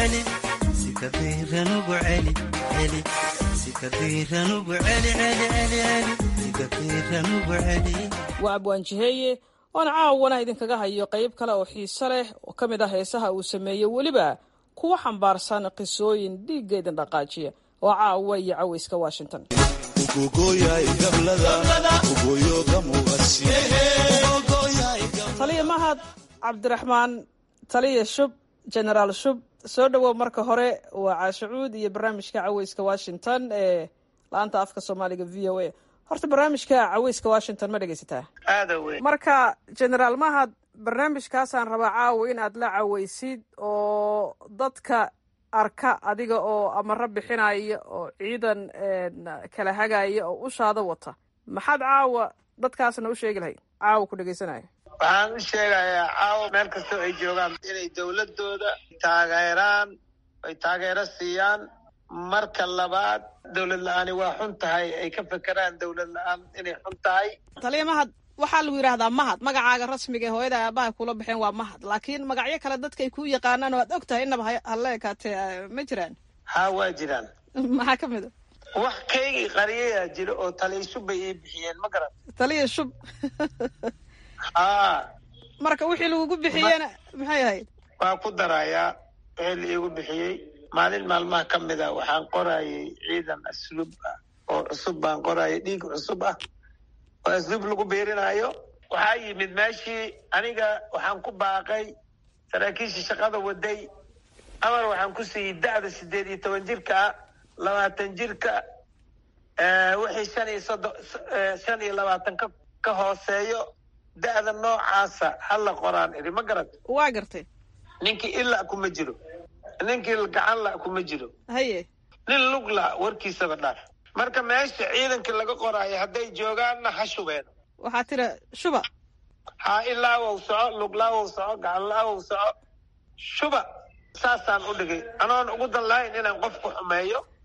si ka diiran ugu celi si ka diiran ugu celi si ka diiran ugu celi waa abwaan jiheeye oon caawana idinkaga hayo qayb kale oo xiiso leh oo ka mid ah heesaha uu sameeyey weliba kuwa xambaarsan qisooyin dhiigga idin dhaqaajiya oo caawa iyo Caweyska Washington taliye Mahad Cabdiraxmaan taliye shub Generaal shub soo dhawow marka hore waa Caashuud iyo barnaamijka Caweyska Washington ee laanta afka Soomaaliga VOA horta barnaamijka Caweyska Washington ma dhageysataa aad weyn marka Generaal Mahad barnaamijkaasaan rabaa caawa in aad la caweysid oo dadka arka adiga oo amara bixinaya oo ciidan kala hagaya oo u shaado wata maxaad caawa dadkaasna u sheegi lahayd caawa ku dhageysanaya waxaan u sheegayaa caawa meel kasta ay joogaan inay dawladooda taageeraan ay taageero siiyaan marka labaad dawlad la'aani waa xun tahay ay ka fekeraan dawlad la'aan inay xun tahay taliye Mahad waxaa lagu yiraahdaa Mahad magacaaga rasmiga ee hooyada aabaha kula baxeen waa Mahad laakiin magacyo kale dadka ay ku yaqaanaan oo aad ogtahay inaba haleekaatee ma jiraan waa jiraan maxaa ka mid wax kaygi qariyaa jiro oo taliye shub bay ii bixiyeen ma garan taliye shub marka wixii lagu bixiyeen maxay ahayd waa ku darayaa wixii la iigu bixiyey maalin maalmaha ka mid ah waxaan qorayay ciidan asluub ah oo cusub baan qorayay dhiig cusub ah oo asluub lagu beerinayo waxaa yimid meeshii aniga waxaan ku baaqay saraakiishii shaqada waday amar waxaan ku siiyey da'da 18 jirka 20 jirka wixii 25 ka hooseeyo da'da noocaasa hal qoraan iri ma garad waa gartay ninkii ilaa kuma jiro ninkii gacan la kuma jiro haye nin lug la warkiisaba dhaaf marka meesha ciidanka laga qoraayo hadday joogaanna ha shubeen waxaa tira shuba ilaa uu soco lug laa uu soco gacan laa uu soco shuba saasaan u dhigay anoon ugu dan lahayn inaan qof ku xumeeyo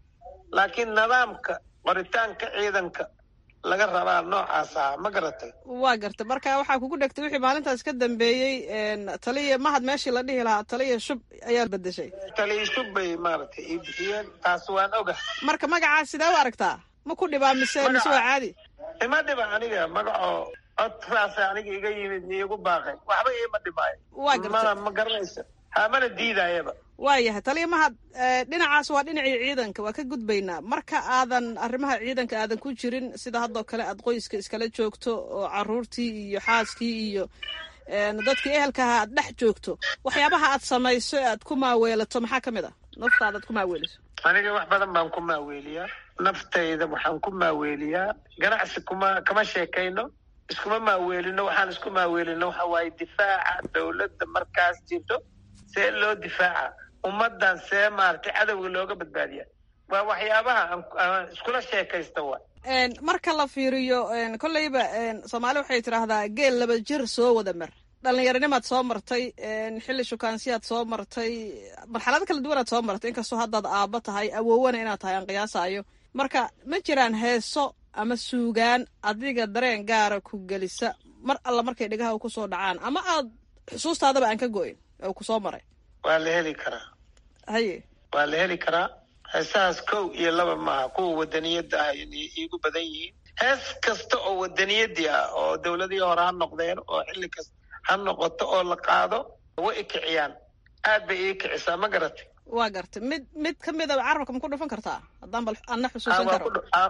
laakiin nidaamka qoritaanka ciidanka laga rabaa noocaas ah, ma garatay? waa garta. marka waxaa kugu dhegtay wixii maalintaas ka dambeeyey taliya mahad meeshii la dhihi lahaa taliya shub ayaa bedeshay. taliya shub bay maaragtay ii bixiyeen, taas waan oga. marka magacaas sidee u aragtaa? ma ku dhibaa mise waa caadi? ima dhiba aniga magacoo codsaas aniga iga yimid iigu baaqay, waxba iima dhibaayo. waa garta. ma garanaysa mana diidayaba. waayahay taliya mahad, dhinacaas waa dhinacii ciidanka, waa ka gudbaynaa. marka aadan arrimaha ciidanka aadan ku jirin, sida haddoo kale aad qoyska iskala joogto oo caruurtii iyo xaaskii iyo dadkii ehelkaha aad dhex joogto, waxyaabaha aad samayso e aad ku maaweelato maxaa ka mid ah? naftaada aad ku maaweeliso? aniga wax badan baan ku maaweeliyaa naftayda, waxaan ku maaweeliyaa ganacsi kama sheekayno, iskuma maaweelino. waxaan isku maaweelino waxa waaye difaaca dawladda markaas jirto, see loo difaaca ummadan, see maaragtay cadowga looga badbaadiya. waa waxyaabaha aan iskula sheekaysta wa. marka la fiiriyo kolleyba soomaali waxay tidhaahdaa geel 2 jir soo wada mar. dhallinyaranimaad soo martay, xilli shukaansiyaad soo martay, marxalado kala duwanaad soo martay, inkastoo haddaad aabba tahay, awoowana inaad tahay aan qiyaasaayo. marka ma jiraan heeso ama suugaan adiga dareen gaara ku gelisa mar alla markay dhegaha ku soo dhacaan, ama aad xusuustaadaba aan ka go'in oo ku soo maray? waa la heli karaa. haye waa la heli karaa. heesahaas 1 iyo 2 maaha, kuwa wadaniyadda ah inay iigu badan yihiin. hees kasta oo wadaniyadii ah oo dawladihii hore ha noqdeen, oo xilli kasta ha noqoto oo la qaado, way ikiciyaan. aad bay ii kicisaa, ma garatay? waa gartay. mid ka mid a carabka ma ku dhufan kartaa? haddaan bal ana xusuusan karo.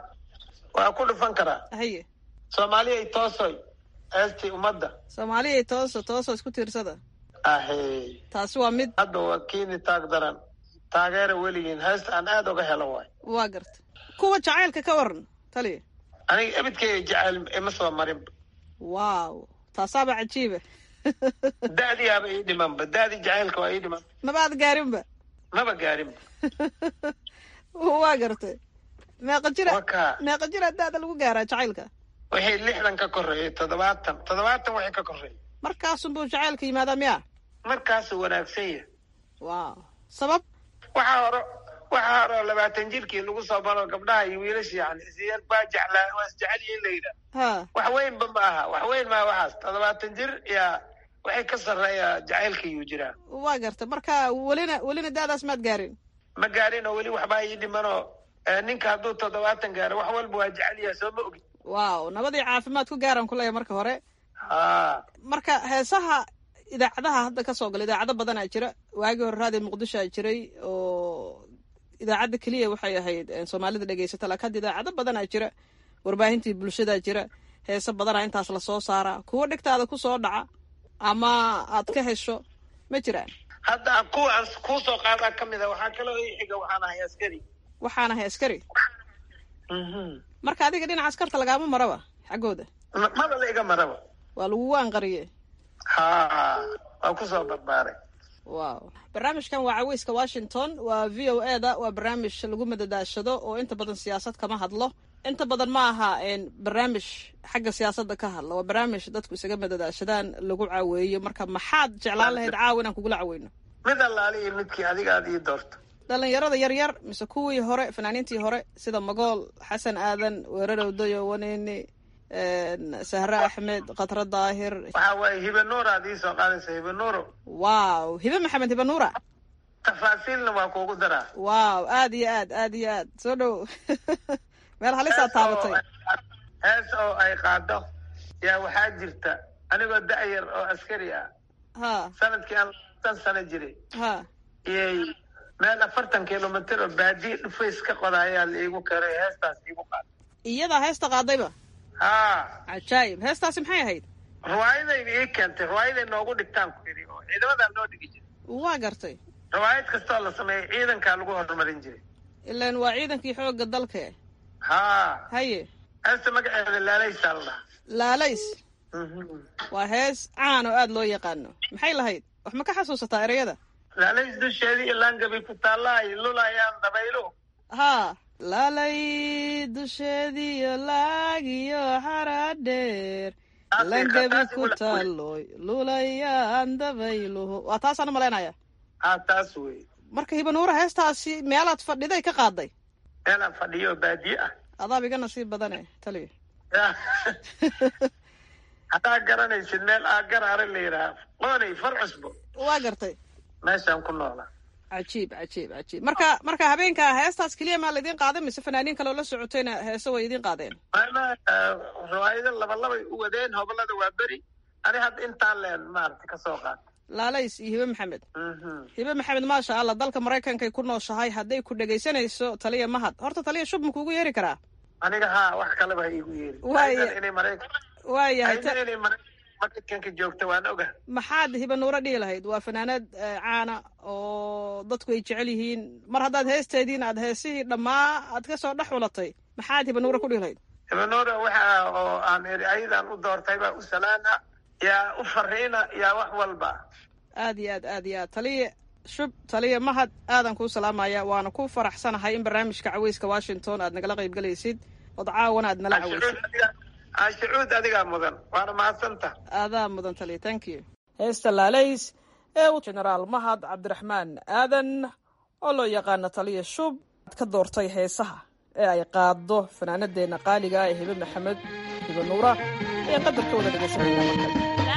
waa ku dhufan karaa. haye soomaaliyay toosoy, heestii ummadda. soomaaliyay tooso isku tiirsada. ahe taasi waa mid. hadda waa kiini taag daran, taageera weligiin, heesta aan aad uga helo waay. waa gartay. kuwa jacaylka ka waran taliya? aniga ebidkeyga jacayl ima soo marinba. waaw, taasaaba cajiiba. da'diyaaba ii dhimanba, da'dii jacaylka waa ii dhiman. mabaad gaarinba? maba gaarinba. waa gartay. meeqa jira da'da lagu gaaraa jacaylka? wixii 60 ka koreeyay, 70 wixii ka koreeyay. markaasunbuu jacaylka yimaadaa miya? markaasuu wanaagsan yahay. waaw, sabab? waxaa hore 20 jirkii lagu soo baro gabdhaha iyo wiilasha, yani isiyar baa jeclaa, waa isjecel yihiin la yidhaah. wax weynba ma aha, wax weyn maaha waxaas. 70 jir yaa waxay ka sarreeya jacaylka iyuu jiraa. waa garta. marka welina da'daas maad gaarin? ma gaarin, oo weli waxbaa ii dhimanoo ninka hadduu 70 gaaro wax walba waa jecel yahay, soo ma ogin. waaw, nabadii caafimaad ku gaaran ku leeyahay marka hore. marka heesaha idaacadaha hadda ka soo gala, idaacado badanaa jira. waagii hore raadiyo muqdishoa jiray oo idaacadda keliya waxay ahayd soomaalida dhegaysata, laakiin hadda idaacado badanaa jira, warbaahintii bulshadaa jira, heese badanaa intaas lasoo saaraa. kuwa dhegtaada ku soo dhaca ama aad ka hesho ma jiraan? hadda kuwa aan kuu soo qaadaa ka mid a. waxaa kaloo ii xiga, waxaan ahay askari. marka adiga dhinaca askarta lagaama maraba xaggooda? maba la iga maraba. waa lagugu anqariye? waa ku soo barbaaray. wow. barnaamijkan waa caweyska washington, waa v o e da. waa barnaamij lagu madadaashado oo inta badan siyaasad kama hadlo. inta badan ma aha barnaamij xagga siyaasadda ka hadla, waa barnaamij dadku isaga madadaashadaan, lagu caaweeyo. marka maxaad jeclaan lahayd caawa inaan kugula caweyno? mid allaali iyo midkii adiga aad ii doorto. dhalinyarada yaryar mise kuwii hore, fanaaniintii hore sida magool, xasan aadan, weerarow dayo, waneyne, sahre axmed, khatra daahir. waxaa waaye hibe nuura aad ii soo qaadaysa. hibe nuuro. waaw, hibe maxamed, hibe nuura. tafaasiilna waa kuugu daraa. waaw, aad iyo aad soo dhow. meel halisaa taabatay. hees oo ay qaado yaa waxaa jirta anigoo da'yar oo askari ah. sanadkii aan 10 sano jiray. iyay meel 40 kilomitir oo baadiye dhufays ka qodayaa la iigu karay, heestaas iigu qaaday. iyadaa heesta qaadayba? cajaayib. heestaasi maxay ahayd? riwaayadayba ii keentay, riwaayaday noogu dhigtaan ku yidhi, oo ciidamadaa loo dhigi jiray. waa gartay. riwaayad kastoo la sameeyay ciidankaa lagu horumarin jiray. ilaan waa ciidankii xoogga dalka. haye heesta magaceeda laalaysaa la dhahaa. laalays. waa hees caan oo aad loo yaqaano. maxay lahayd? wax ma ka xasuusataa ereyada? laalays dusheedii ilaangabi ku taallay lulayaan dabaylo. laalay dusheediyo laagiyo xaradheer, langabi ku taaloy lulayaan dabayluhu. waa taasaan umalaynaya. taas wey. marka hiba nuura heestaasi meelaad fadhiday ka qaaday? meelaan fadhiyo baadiye ah. adaab iga nasiib badane taliya. haddaa garanaysid meel aagaraare la yidhaha qoonay far cusbo. waa gartay. meeshaan ku noolaa. cajiib cajiib cajiib. marka habeenka heestaas keliya maa laydin qaaday mise fanaaniin kaloo la socotayna heese way idin qaadeen? riwaayado labalabay u wadeen, hobolada waa beri. ani hadda intaan leen maaragtay kasoo qaata. laalays iyo hibe maxamed. hibe maxamed maasha allah, dalka maraykankay ku nooshahay. hadday ku dhegaysanayso taliya mahad, horta taliya shub makuugu yeeri karaa? aniga haa, wax kaleba ha iigu yeeri. waayahay inay maraykanka joogta waan oga. maxaad hibe nuuro dhihi lahayd? waa fanaanad caana oo dadku ay jecel yihiin. mar haddaad heesteediin aad heesihii dhammaa aad kasoo dhex xulatay, maxaad hibe nuuro ku dhihi lahayd? hibe nuuro waxa oo aan iri ayadan u doortay baa u salaana, yaa u fariina, yaa wax walba. aad iyo aad taliya shub, taliya mahad, aadan kuu salaamaya. waana ku faraxsanahay in barnaamijka caweyska Washington aad nagala qayb galaysid, ood caawana aad nala caweysid. shucuud adigaa mudan, waana mahadsanta. aadaa mudan taliya, thank you. heesta laalays ee generaal mahad cabdiraxmaan aadan oo loo yaqaana taliya shub ad ka doortay heesaha ee ay qaado fanaanadeena qaaliga ee hibe maxamed, hibe nuura ee qadarka wada dhegaysanayna markale.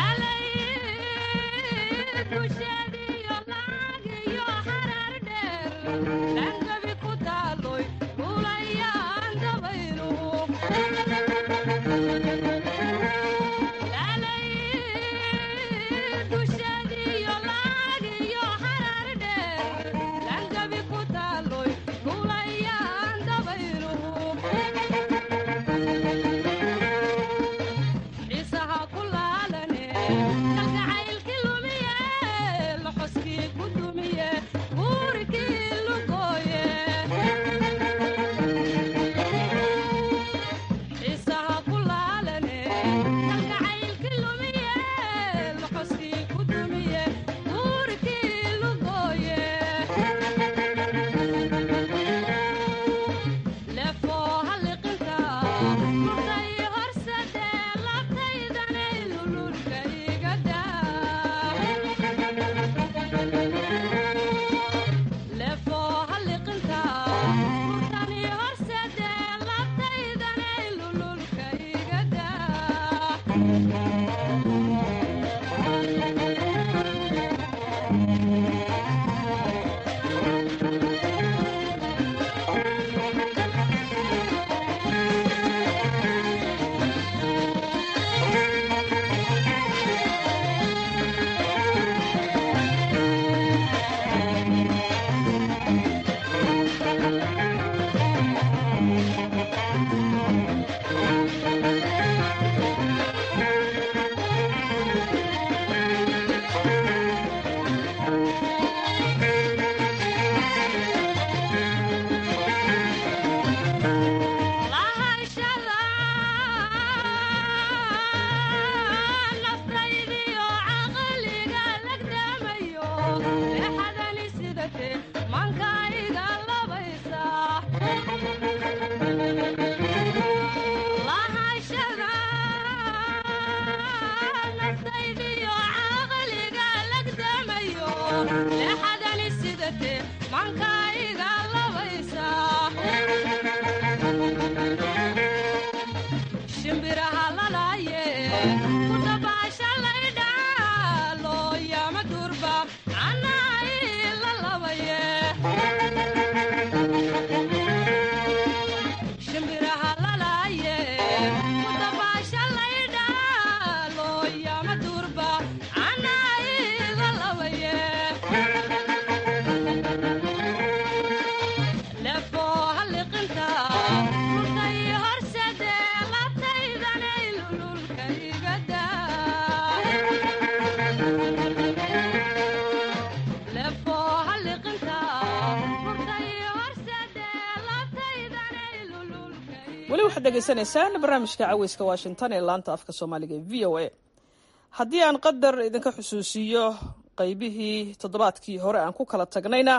weli waxaad dhegaysanaysaan barnaamijka caweyska Washington ee laanta afka Soomaaliga ee VOA. haddii aan qadar idinka xusuusiyo qaybihii toddobaadkii hore aan ku kala tagnayna,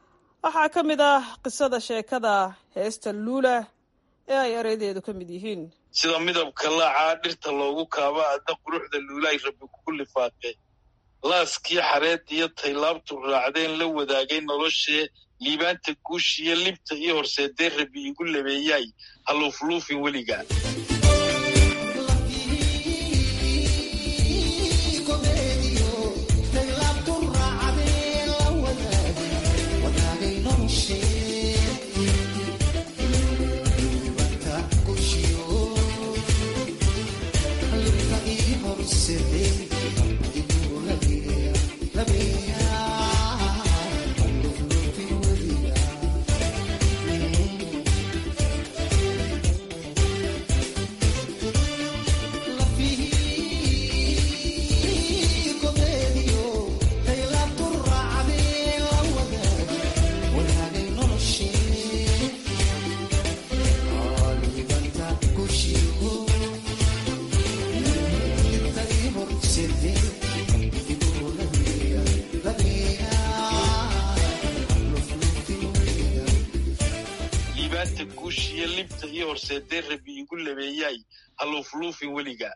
waxaa ka mid ah qisada sheekada heesta luula ee ay ereydeedu ka mid yihiin sida midabka laacaa dhirta loogu kaaba adda quruxda luula ay rabbi ku lifaaqay laaskii xareed iyo taylaabtu raacdeen la wadaagay noloshee liibaanta guushiyo libta iyo horseedee rabi igu labeeyaay haluufluufin weliga guushiyo libta iyo horseedee rabi igu labeeyaay haluufluufin weliga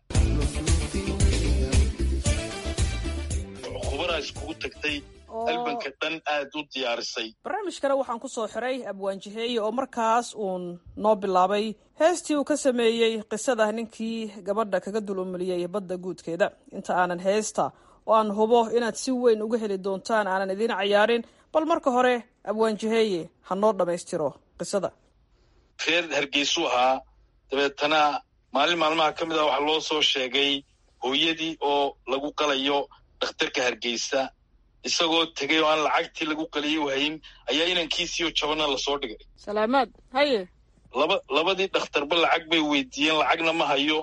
khubara iskugu tagtay albanka dhan aad u diyaarisay barnaamijkana waxaan ku soo xiray abwaanjiheeye oo markaas uun noo bilaabay heestii uu ka sameeyey qisada ninkii gabadha kaga dulumuliyey badda guudkeeda. inta aanan heesta oo aan hubo inaad si weyn uga heli doontaan aanan idiin cayaarin, bal marka hore abwaanjiheeye ha noo dhammaystiro qisada. reer hargeysuu ahaa, dabeetana maalin maalmaha ka mid ah waxaa loo soo sheegay hooyadii oo lagu qalayo dhakhtarka hargeysa. isagoo tegay oo aan lacagtii lagu qaliyay wahayn ayaa inankiisiioo jabana lasoo dhigay. salaamaad haye labadii dhakhtarba lacag bay weydiiyeen, lacagna ma hayo.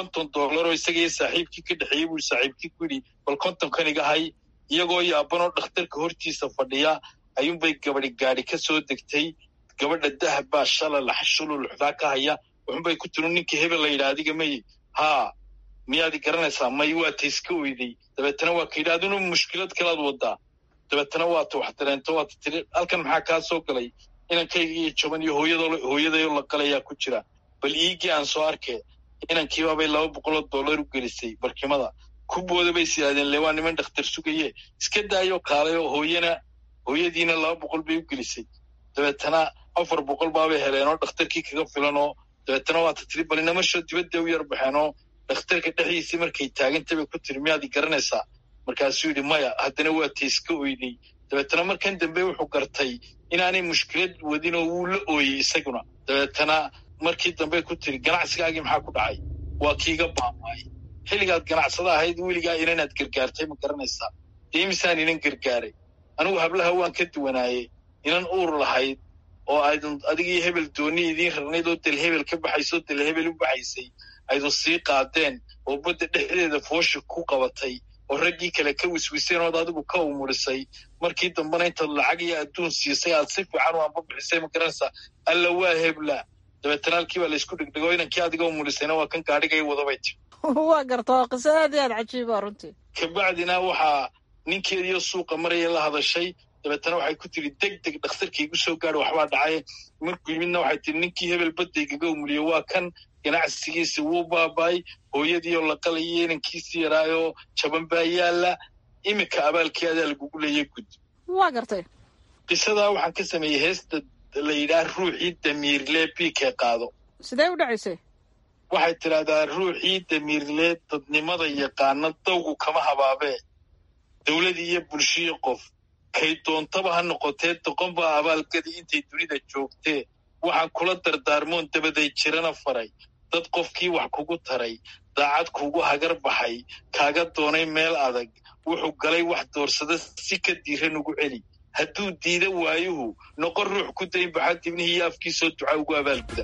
$50 oo isagaiyo saaxiibkii ka dhexeeyey buu saaxiibkii ku yidhi bal 50 iga hay. iyagoo yaabanoo dhakhtarka hortiisa fadhiya ayuunbay gabadhi gaadhi ka soo degtay. gabadha dahab baa shala laxshululuxdaa ka haya. wuxunbay ku tiri ninkii hebel la yidha adiga may haa miyaadi garanaysaa may waa tayska oyday. dabeetana waa ka yidhi aduna mushkilad kalaad wadaa. dabeetana waata wax dareento waata tiri halkan maxaa kaa soo galay inankayga iyo jaban iyo hooyadayoo la qalayaa ku jira. bal iigii aan soo arkee inankiibaabay $200 u gelisay barkimada. kubooda bay siyaadeen le waa niman dhakhtar sugaye iska daayoo kaalayoo hooyadiina $200 bay u gelisay. dabeetana $400 baabay heleenoo dhakhtarkii kaga filanoo. dabeetana waata tiri bal inamasho dibadda u yar baxeenoo dhakhtarka dhexdiisii markay taagantay bay ku tiri miyaadi garanaysaa. markaasuu yidhi maya, haddana waa tayska oyday. dabeetana markan dambe wuxuu gartay inaanay mushkilad wadinoo wuu la ooyey isaguna. dabeetana markii dambe ku tiri ganacsigaagii maxaa ku dhacay? waa kiiga baamaay. xilligaad ganacsada ahayd weligaa inanaad gargaartay ma garanaysaa? dee imisaan inan gargaaray. anigu hablaha waan ka duwanaaye. inan uur lahayd oo aydun adigii hebel dooni idiin rarnayd oo dal hebel ka baxaysoo dal hebel u baxaysay aydun sii qaadeen oo badda dhexdeeda foosha ku qabatay oo raggii kale ka wiswiseen ood adigu ka umurisay. markii dambena intaad lacag iyo adduun siisay aad si fiican u anba bixisay ma garanaysaa? alla waa hebla. dabeetana halkii baa laysku dhegdhego inankii adiga umurisayna waa kan gaadhigay wadabay ti waa gartaa qiso aad iyo aad cajiiba runtii. kabacdina waxaa ninkeediiyo suuqa maraya la hadashay. dabeetana waxay ku tiri deg dhakhtarka igu soo gaadho waxbaa dhacay. markuu yimidna waxay tiri ninkii hebel baddaygaga umuliyo waa kan ganacsigiisi wuu baaba'ay. hooyadiioo la qalayay inankiisii yaraayoo jaban baa yaalla. iminka abaalkii adaa lagugu leeyay gud. waa gartay qisadaa waxaan ka sameeyey heesta la yidhaah ruuxii damiirlee biikee qaado. sidee u dhacaysay? waxay tidhaahdaa ruuxii damiirlee dadnimada yaqaana dawgu kama habaabee. dawladii iyo bulshiyo qof kay doontaba ha noqotee doqon baa abaalgadi intay dunida joogtee. waxaan kula dardaarmoon dabaday jirana faray. dad qofkii wax kugu taray daacad kuugu hagar baxay kaaga doonay meel adag wuxuu galay wax doorsada si ka diiran ugu celi. hadduu diida waayuhu noqon ruux ku dayn baxa dibnihii iyo afkiisoo duca ugu abaalguda.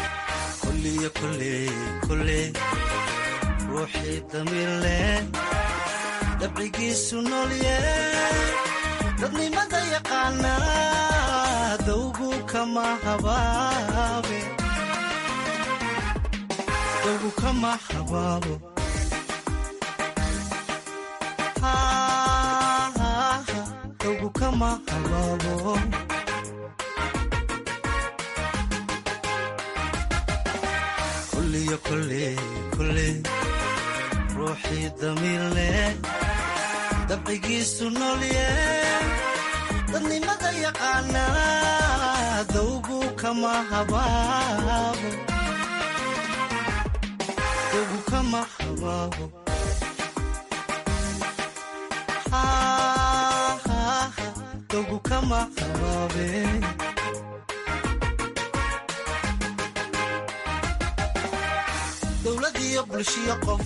ruuxii damiirle dabcigiisu noolye dadnimada yaqaana dawgu kama habaabo. dawgu kama habaabo. kulliyo kulle ruuxii damiirle dabcigiisu noolye dadnimada yaqaana dawgu kama habaabo dawgu kama habaabo dawgu kama habaabe dawlad iyo bulshiyo qof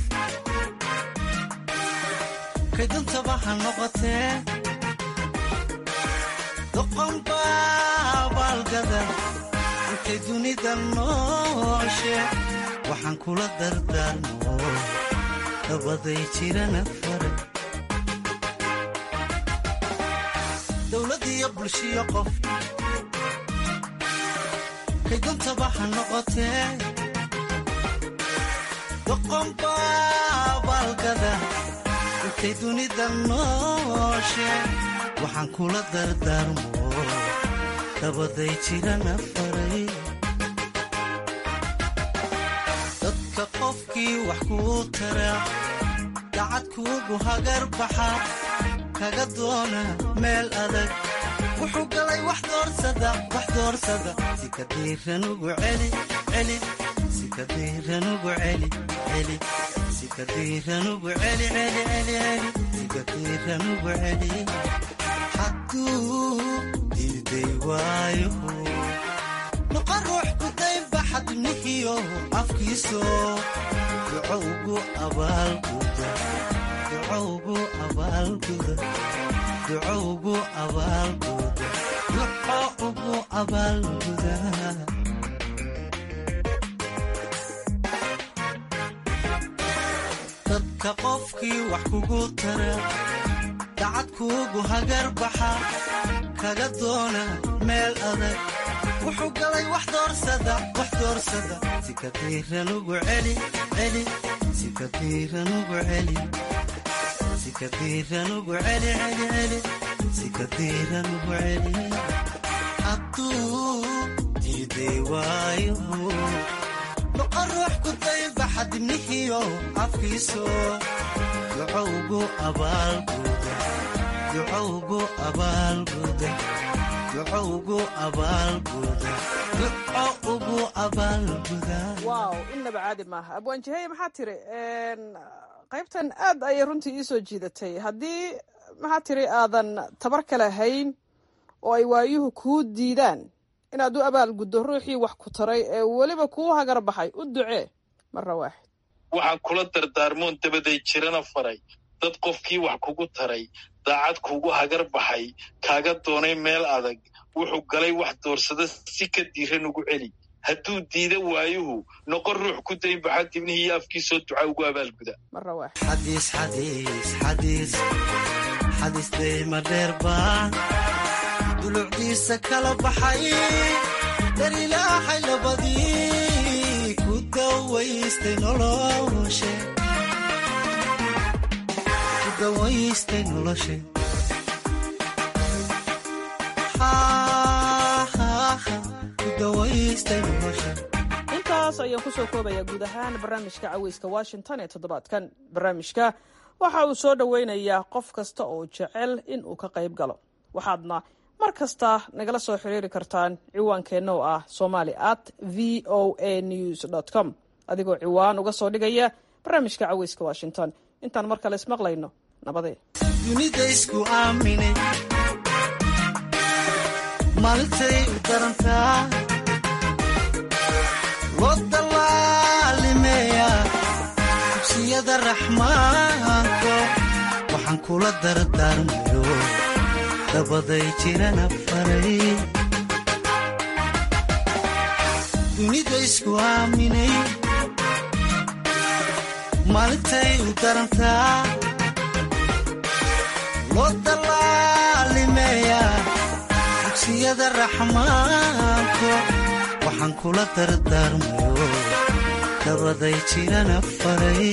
kay dantaba ha noqotee doqonba baalgada intay dunida nooshe waxaan kula dardaarmo dabaday jirana fare dawlad iyo bulshiyo qof kay dantaba ha noqotee doqonba baalgada intay dunida nooshe waxaan kula dardaarmo dabaday jirana faray dadka qofkii wax kuu tara dacad kuugu hagar baxa kaga doona meel adag wuxuu galay wax doorsada si ka diiran ugu celi si ka diiran ugu celi si ka diiran ugu celi si ka diiran ugu celi hadduu diiday waayo noqon ruux ku daynba xadnihiyo afkiiso ducowgu abaalguda ducowgu abaalguda ducowgu abaalguda ducowgu abaalguda dadka qofkii wax kugu tara dacad kuugu hagar baxa kaga doona meel adag wuxuu galay wax doorsada si ka diiran ugu celi si ka diiran ugu celi si ka diiran ugu celi si ka diiran ugu celi hadduu diiday waayo noqon ruux ku daynba xadnihiyo afkiiso ducowgu abaalguda ducowgu abaalguda ducowgu abaalguda ducowgu abaalguda waaw innaba caadi maaha abwaanjiheye maxaa tiri qaybtan aad ayay runtii ii soo jiidatay haddii maxaa tiri aadan tabar kale hayn oo ay waayuhu kuu diidaan inaad u abaalguddo ruuxii wax ku taray ee weliba kuu hagar baxay u ducee marra waaxid waxaan kula dardaarmoon dabaday jirana faray dad qofkii wax kugu taray daacad kuugu hagar baxay kaaga doonay meel adag wuxuu galay wax doorsada si ka diiran ugu celi hadduu diida waayuhu noqon ruux ku daynbaxa dibnihii iyo afkiisoo duca ugu abaalguda marra waaxid xadiis deyma dheer baan dulucdiisa kala baxay dar ilaahay labadii ku dawaystay noloshe intaas ayaan kusoo koobayaa guud ahaan barnaamijka caweyska washington ee toddobaadkan barnaamijka waxa uu soo dhoweynayaa qof kasta oo jecel in uu ka qayb galo waxaadna mar kasta nagala soo xiriiri kartaan ciwaankeenna oo ah somali@voanews.com adigoo ciwaan uga soo dhigaya barnaamijka caweyska washington intaan mar kale ismaqlayno nabadee dunida isku aaminay maalintay u darantaa loo dalaalimeeya dugsiyada raxmaanko waxaan kula dardaarmayo dabaday jirana faray dunida isku aaminay maalintay u darantaa loo dalaalimeeya dugsiyada raxmaanko waxaan kula dardaarmayo dabaday jirana faray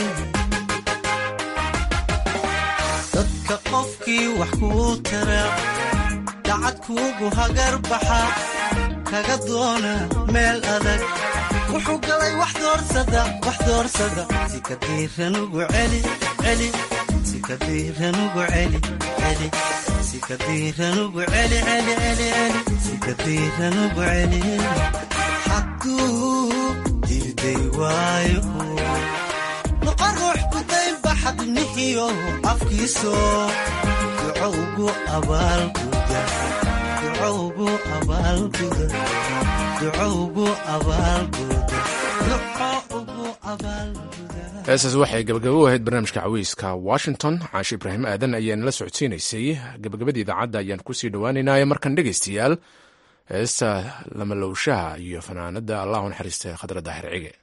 dadka qofkii wax kuu tara dacad kuugu hagar baxa kaga doona meel adag wuxuu galay wax doorsada si ka diiran ugu celi si ka sikadiiran ugu celi celi sikadiiran ugu celi celi celi celi sikadiiran ugu celi hadduu diiday waayo noqon ruux ku daynba xadnihiyo afkiiso ducowgu abaalguda ducowgu abaalguda ducowgu abaalguda ducowgu abaalguda. heesaas waxay gabagabo u ahayd barnaamijka caweyska washington. caashe ibraahim aadan ayaana la socodsiinaysay. gabagabadii idaacadda ayaan kusii dhowaaneynaya markan dhegaystayaal heesta lamalowshaha iyo fanaanada allah u naxariista khadra daahir cige.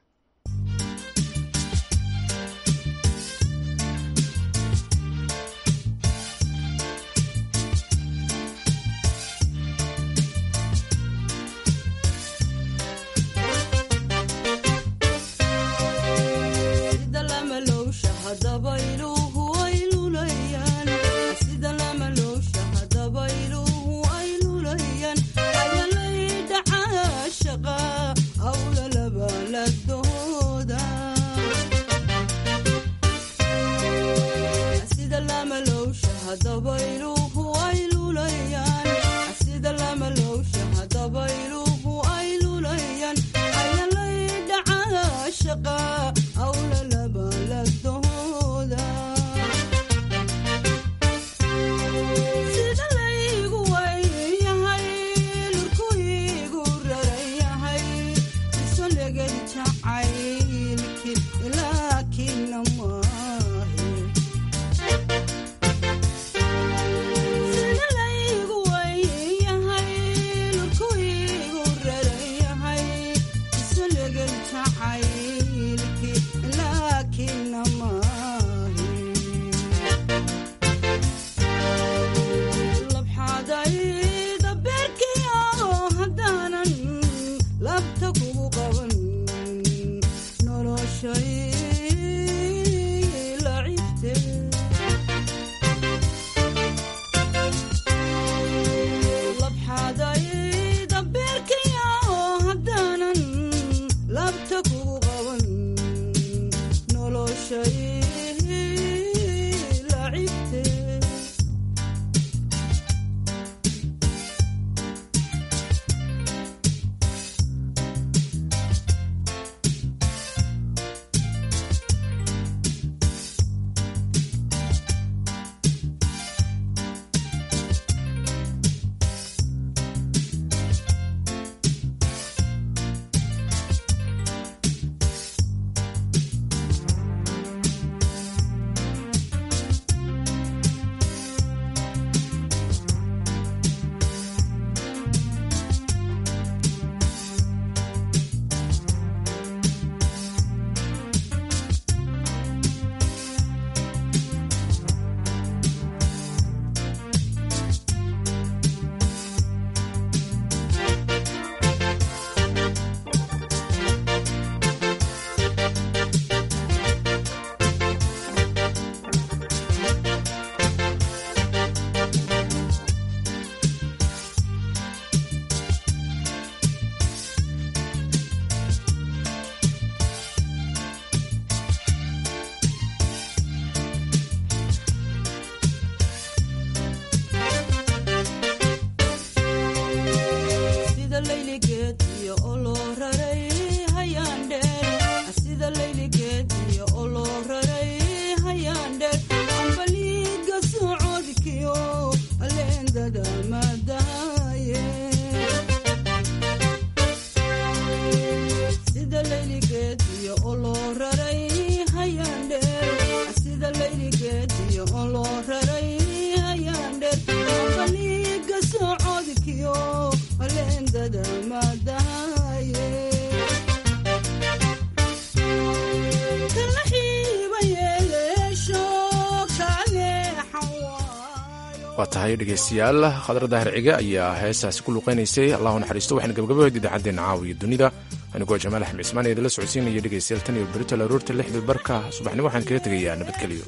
waa tahay dhegaystayaal khadra daahir cige ayaa heestaasi ku luqaynaysay. allahu naxariisto. waxaana gabagabahoyd idaacaddeena caawiya dunida anigoo jamaal axmed cismaan ee idinla socodsiinaya dhegaystayaal tan iyo berito aroorta 6 barka subaxnimo waxaan kaga tegayaa nabadgelyo.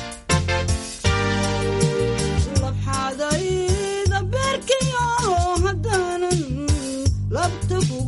labxadayda beerkiyo abtugu